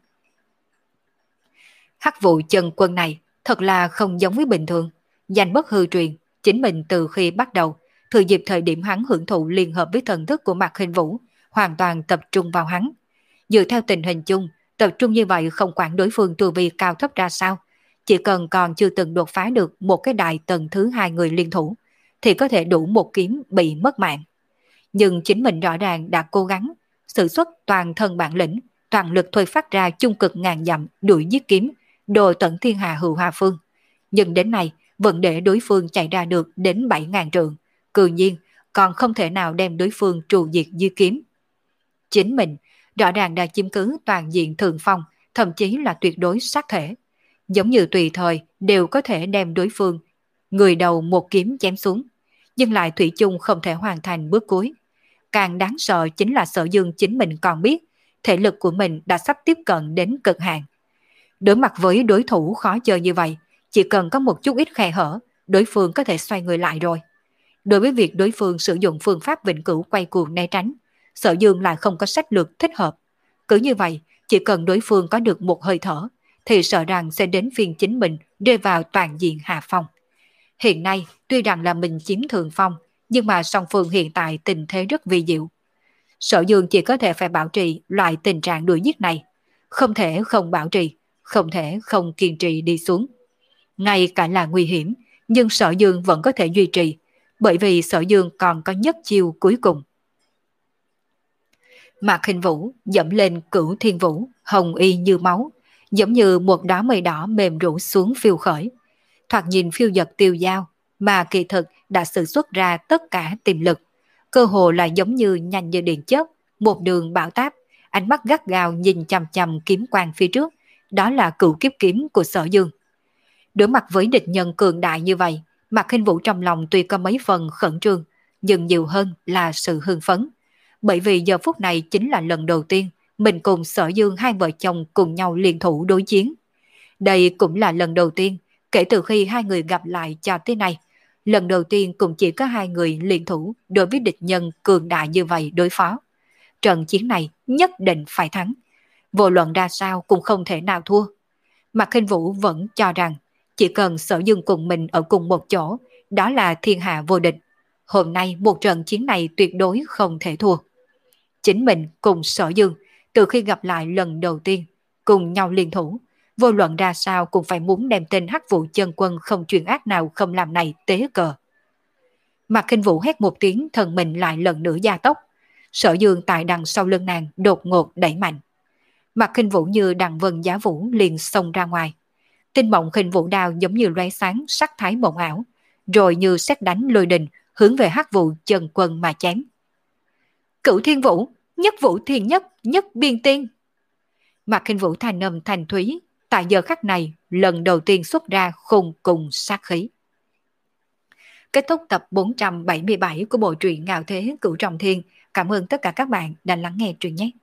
Hắc vụ chân quân này thật là không giống với bình thường, danh bất hư truyền, chính mình từ khi bắt đầu, thừa dịp thời điểm hắn hưởng thụ liên hợp với thần thức của Mạc Khinh Vũ, hoàn toàn tập trung vào hắn. Dựa theo tình hình chung, tập trung như vậy không quản đối phương tu vi cao thấp ra sao, chỉ cần còn chưa từng đột phá được một cái đại tầng thứ hai người liên thủ, thì có thể đủ một kiếm bị mất mạng. Nhưng chính mình rõ ràng đã cố gắng, sử xuất toàn thân bản lĩnh, toàn lực thôi phát ra chung cực ngàn dặm đuổi giết kiếm, đồ tận thiên hà hữu hà phương. Nhưng đến nay, vẫn để đối phương chạy ra được đến bảy ngàn trượng, cư nhiên còn không thể nào đem đối phương trù diệt dưới kiếm. Chính mình rõ ràng đã chiếm cứ toàn diện thượng phong, thậm chí là tuyệt đối sát thể. Giống như tùy thời đều có thể đem đối phương người đầu một kiếm chém xuống, nhưng lại thủy chung không thể hoàn thành bước cuối. Càng đáng sợ chính là Sở Dương chính mình còn biết, thể lực của mình đã sắp tiếp cận đến cực hạn. Đối mặt với đối thủ khó chơi như vậy, chỉ cần có một chút ít khe hở, đối phương có thể xoay người lại rồi. Đối với việc đối phương sử dụng phương pháp vĩnh cửu quay cuồng né tránh, Sở Dương lại không có sách lược thích hợp. Cứ như vậy, chỉ cần đối phương có được một hơi thở, thì sợ rằng sẽ đến phiên chính mình rơi vào toàn diện hạ phong. Hiện nay, tuy rằng là mình chiếm thượng phong, nhưng mà song phương hiện tại tình thế rất vi diệu. Sở Dương chỉ có thể phải bảo trì loại tình trạng đuổi giết này. Không thể không bảo trì, không thể không kiên trì đi xuống. Ngay cả là nguy hiểm, nhưng Sở Dương vẫn có thể duy trì, bởi vì Sở Dương còn có nhất chiêu cuối cùng. Mạc Khinh Vũ dẫm lên Cửu Thiên Vũ, hồng y như máu, giống như một đóa mây đỏ mềm rũ xuống phiêu khởi. Thoạt nhìn phiêu dật tiêu dao, mà kỳ thực đã sử xuất ra tất cả tiềm lực. Cơ hồ là giống như nhanh như điện chớp, một đường bão táp, ánh mắt gắt gao nhìn chằm chằm kiếm quang phía trước, đó là cửu kiếp kiếm của Sở Dương. Đối mặt với địch nhân cường đại như vậy, Mạc Khinh Vũ trong lòng tuy có mấy phần khẩn trương, nhưng nhiều hơn là sự hưng phấn. Bởi vì giờ phút này chính là lần đầu tiên mình cùng Sở Dương hai vợ chồng cùng nhau liên thủ đối chiến. Đây cũng là lần đầu tiên kể từ khi hai người gặp lại cho tới nay. Lần đầu tiên cũng chỉ có hai người liên thủ đối với địch nhân cường đại như vậy đối phó. Trận chiến này nhất định phải thắng. Vô luận ra sao cũng không thể nào thua. Mạc Khinh Vũ vẫn cho rằng chỉ cần Sở Dương cùng mình ở cùng một chỗ, đó là thiên hạ vô địch. Hôm nay một trận chiến này tuyệt đối không thể thua. Chính mình cùng Sở Dương từ khi gặp lại lần đầu tiên cùng nhau liên thủ, vô luận ra sao cũng phải muốn đem tên Hắc Vụ chân quân không chuyên ác nào không làm này tế cờ. Mạc Khinh Vũ hét một tiếng, thân mình lại lần nữa gia tốc. Sở Dương tại đằng sau lưng nàng đột ngột đẩy mạnh. Mạc Khinh Vũ như đằng vân giá vũ liền xông ra ngoài. Tinh mộng Khinh Vũ đao giống như lóe sáng sắc thái mộng ảo, rồi như sét đánh lôi đình hướng về Hắc Vụ chân quân mà chém. Cửu Thiên Vũ, nhất vũ thiên nhất, nhất biên tiên. Mạc Khinh Vũ thanh âm thanh thúy, tại giờ khắc này lần đầu tiên xuất ra khôn cùng sát khí. Kết thúc tập bốn trăm bảy mươi bảy của bộ truyện Ngạo Thế Cửu Trọng Thiên. Cảm ơn tất cả các bạn đã lắng nghe truyện nhé.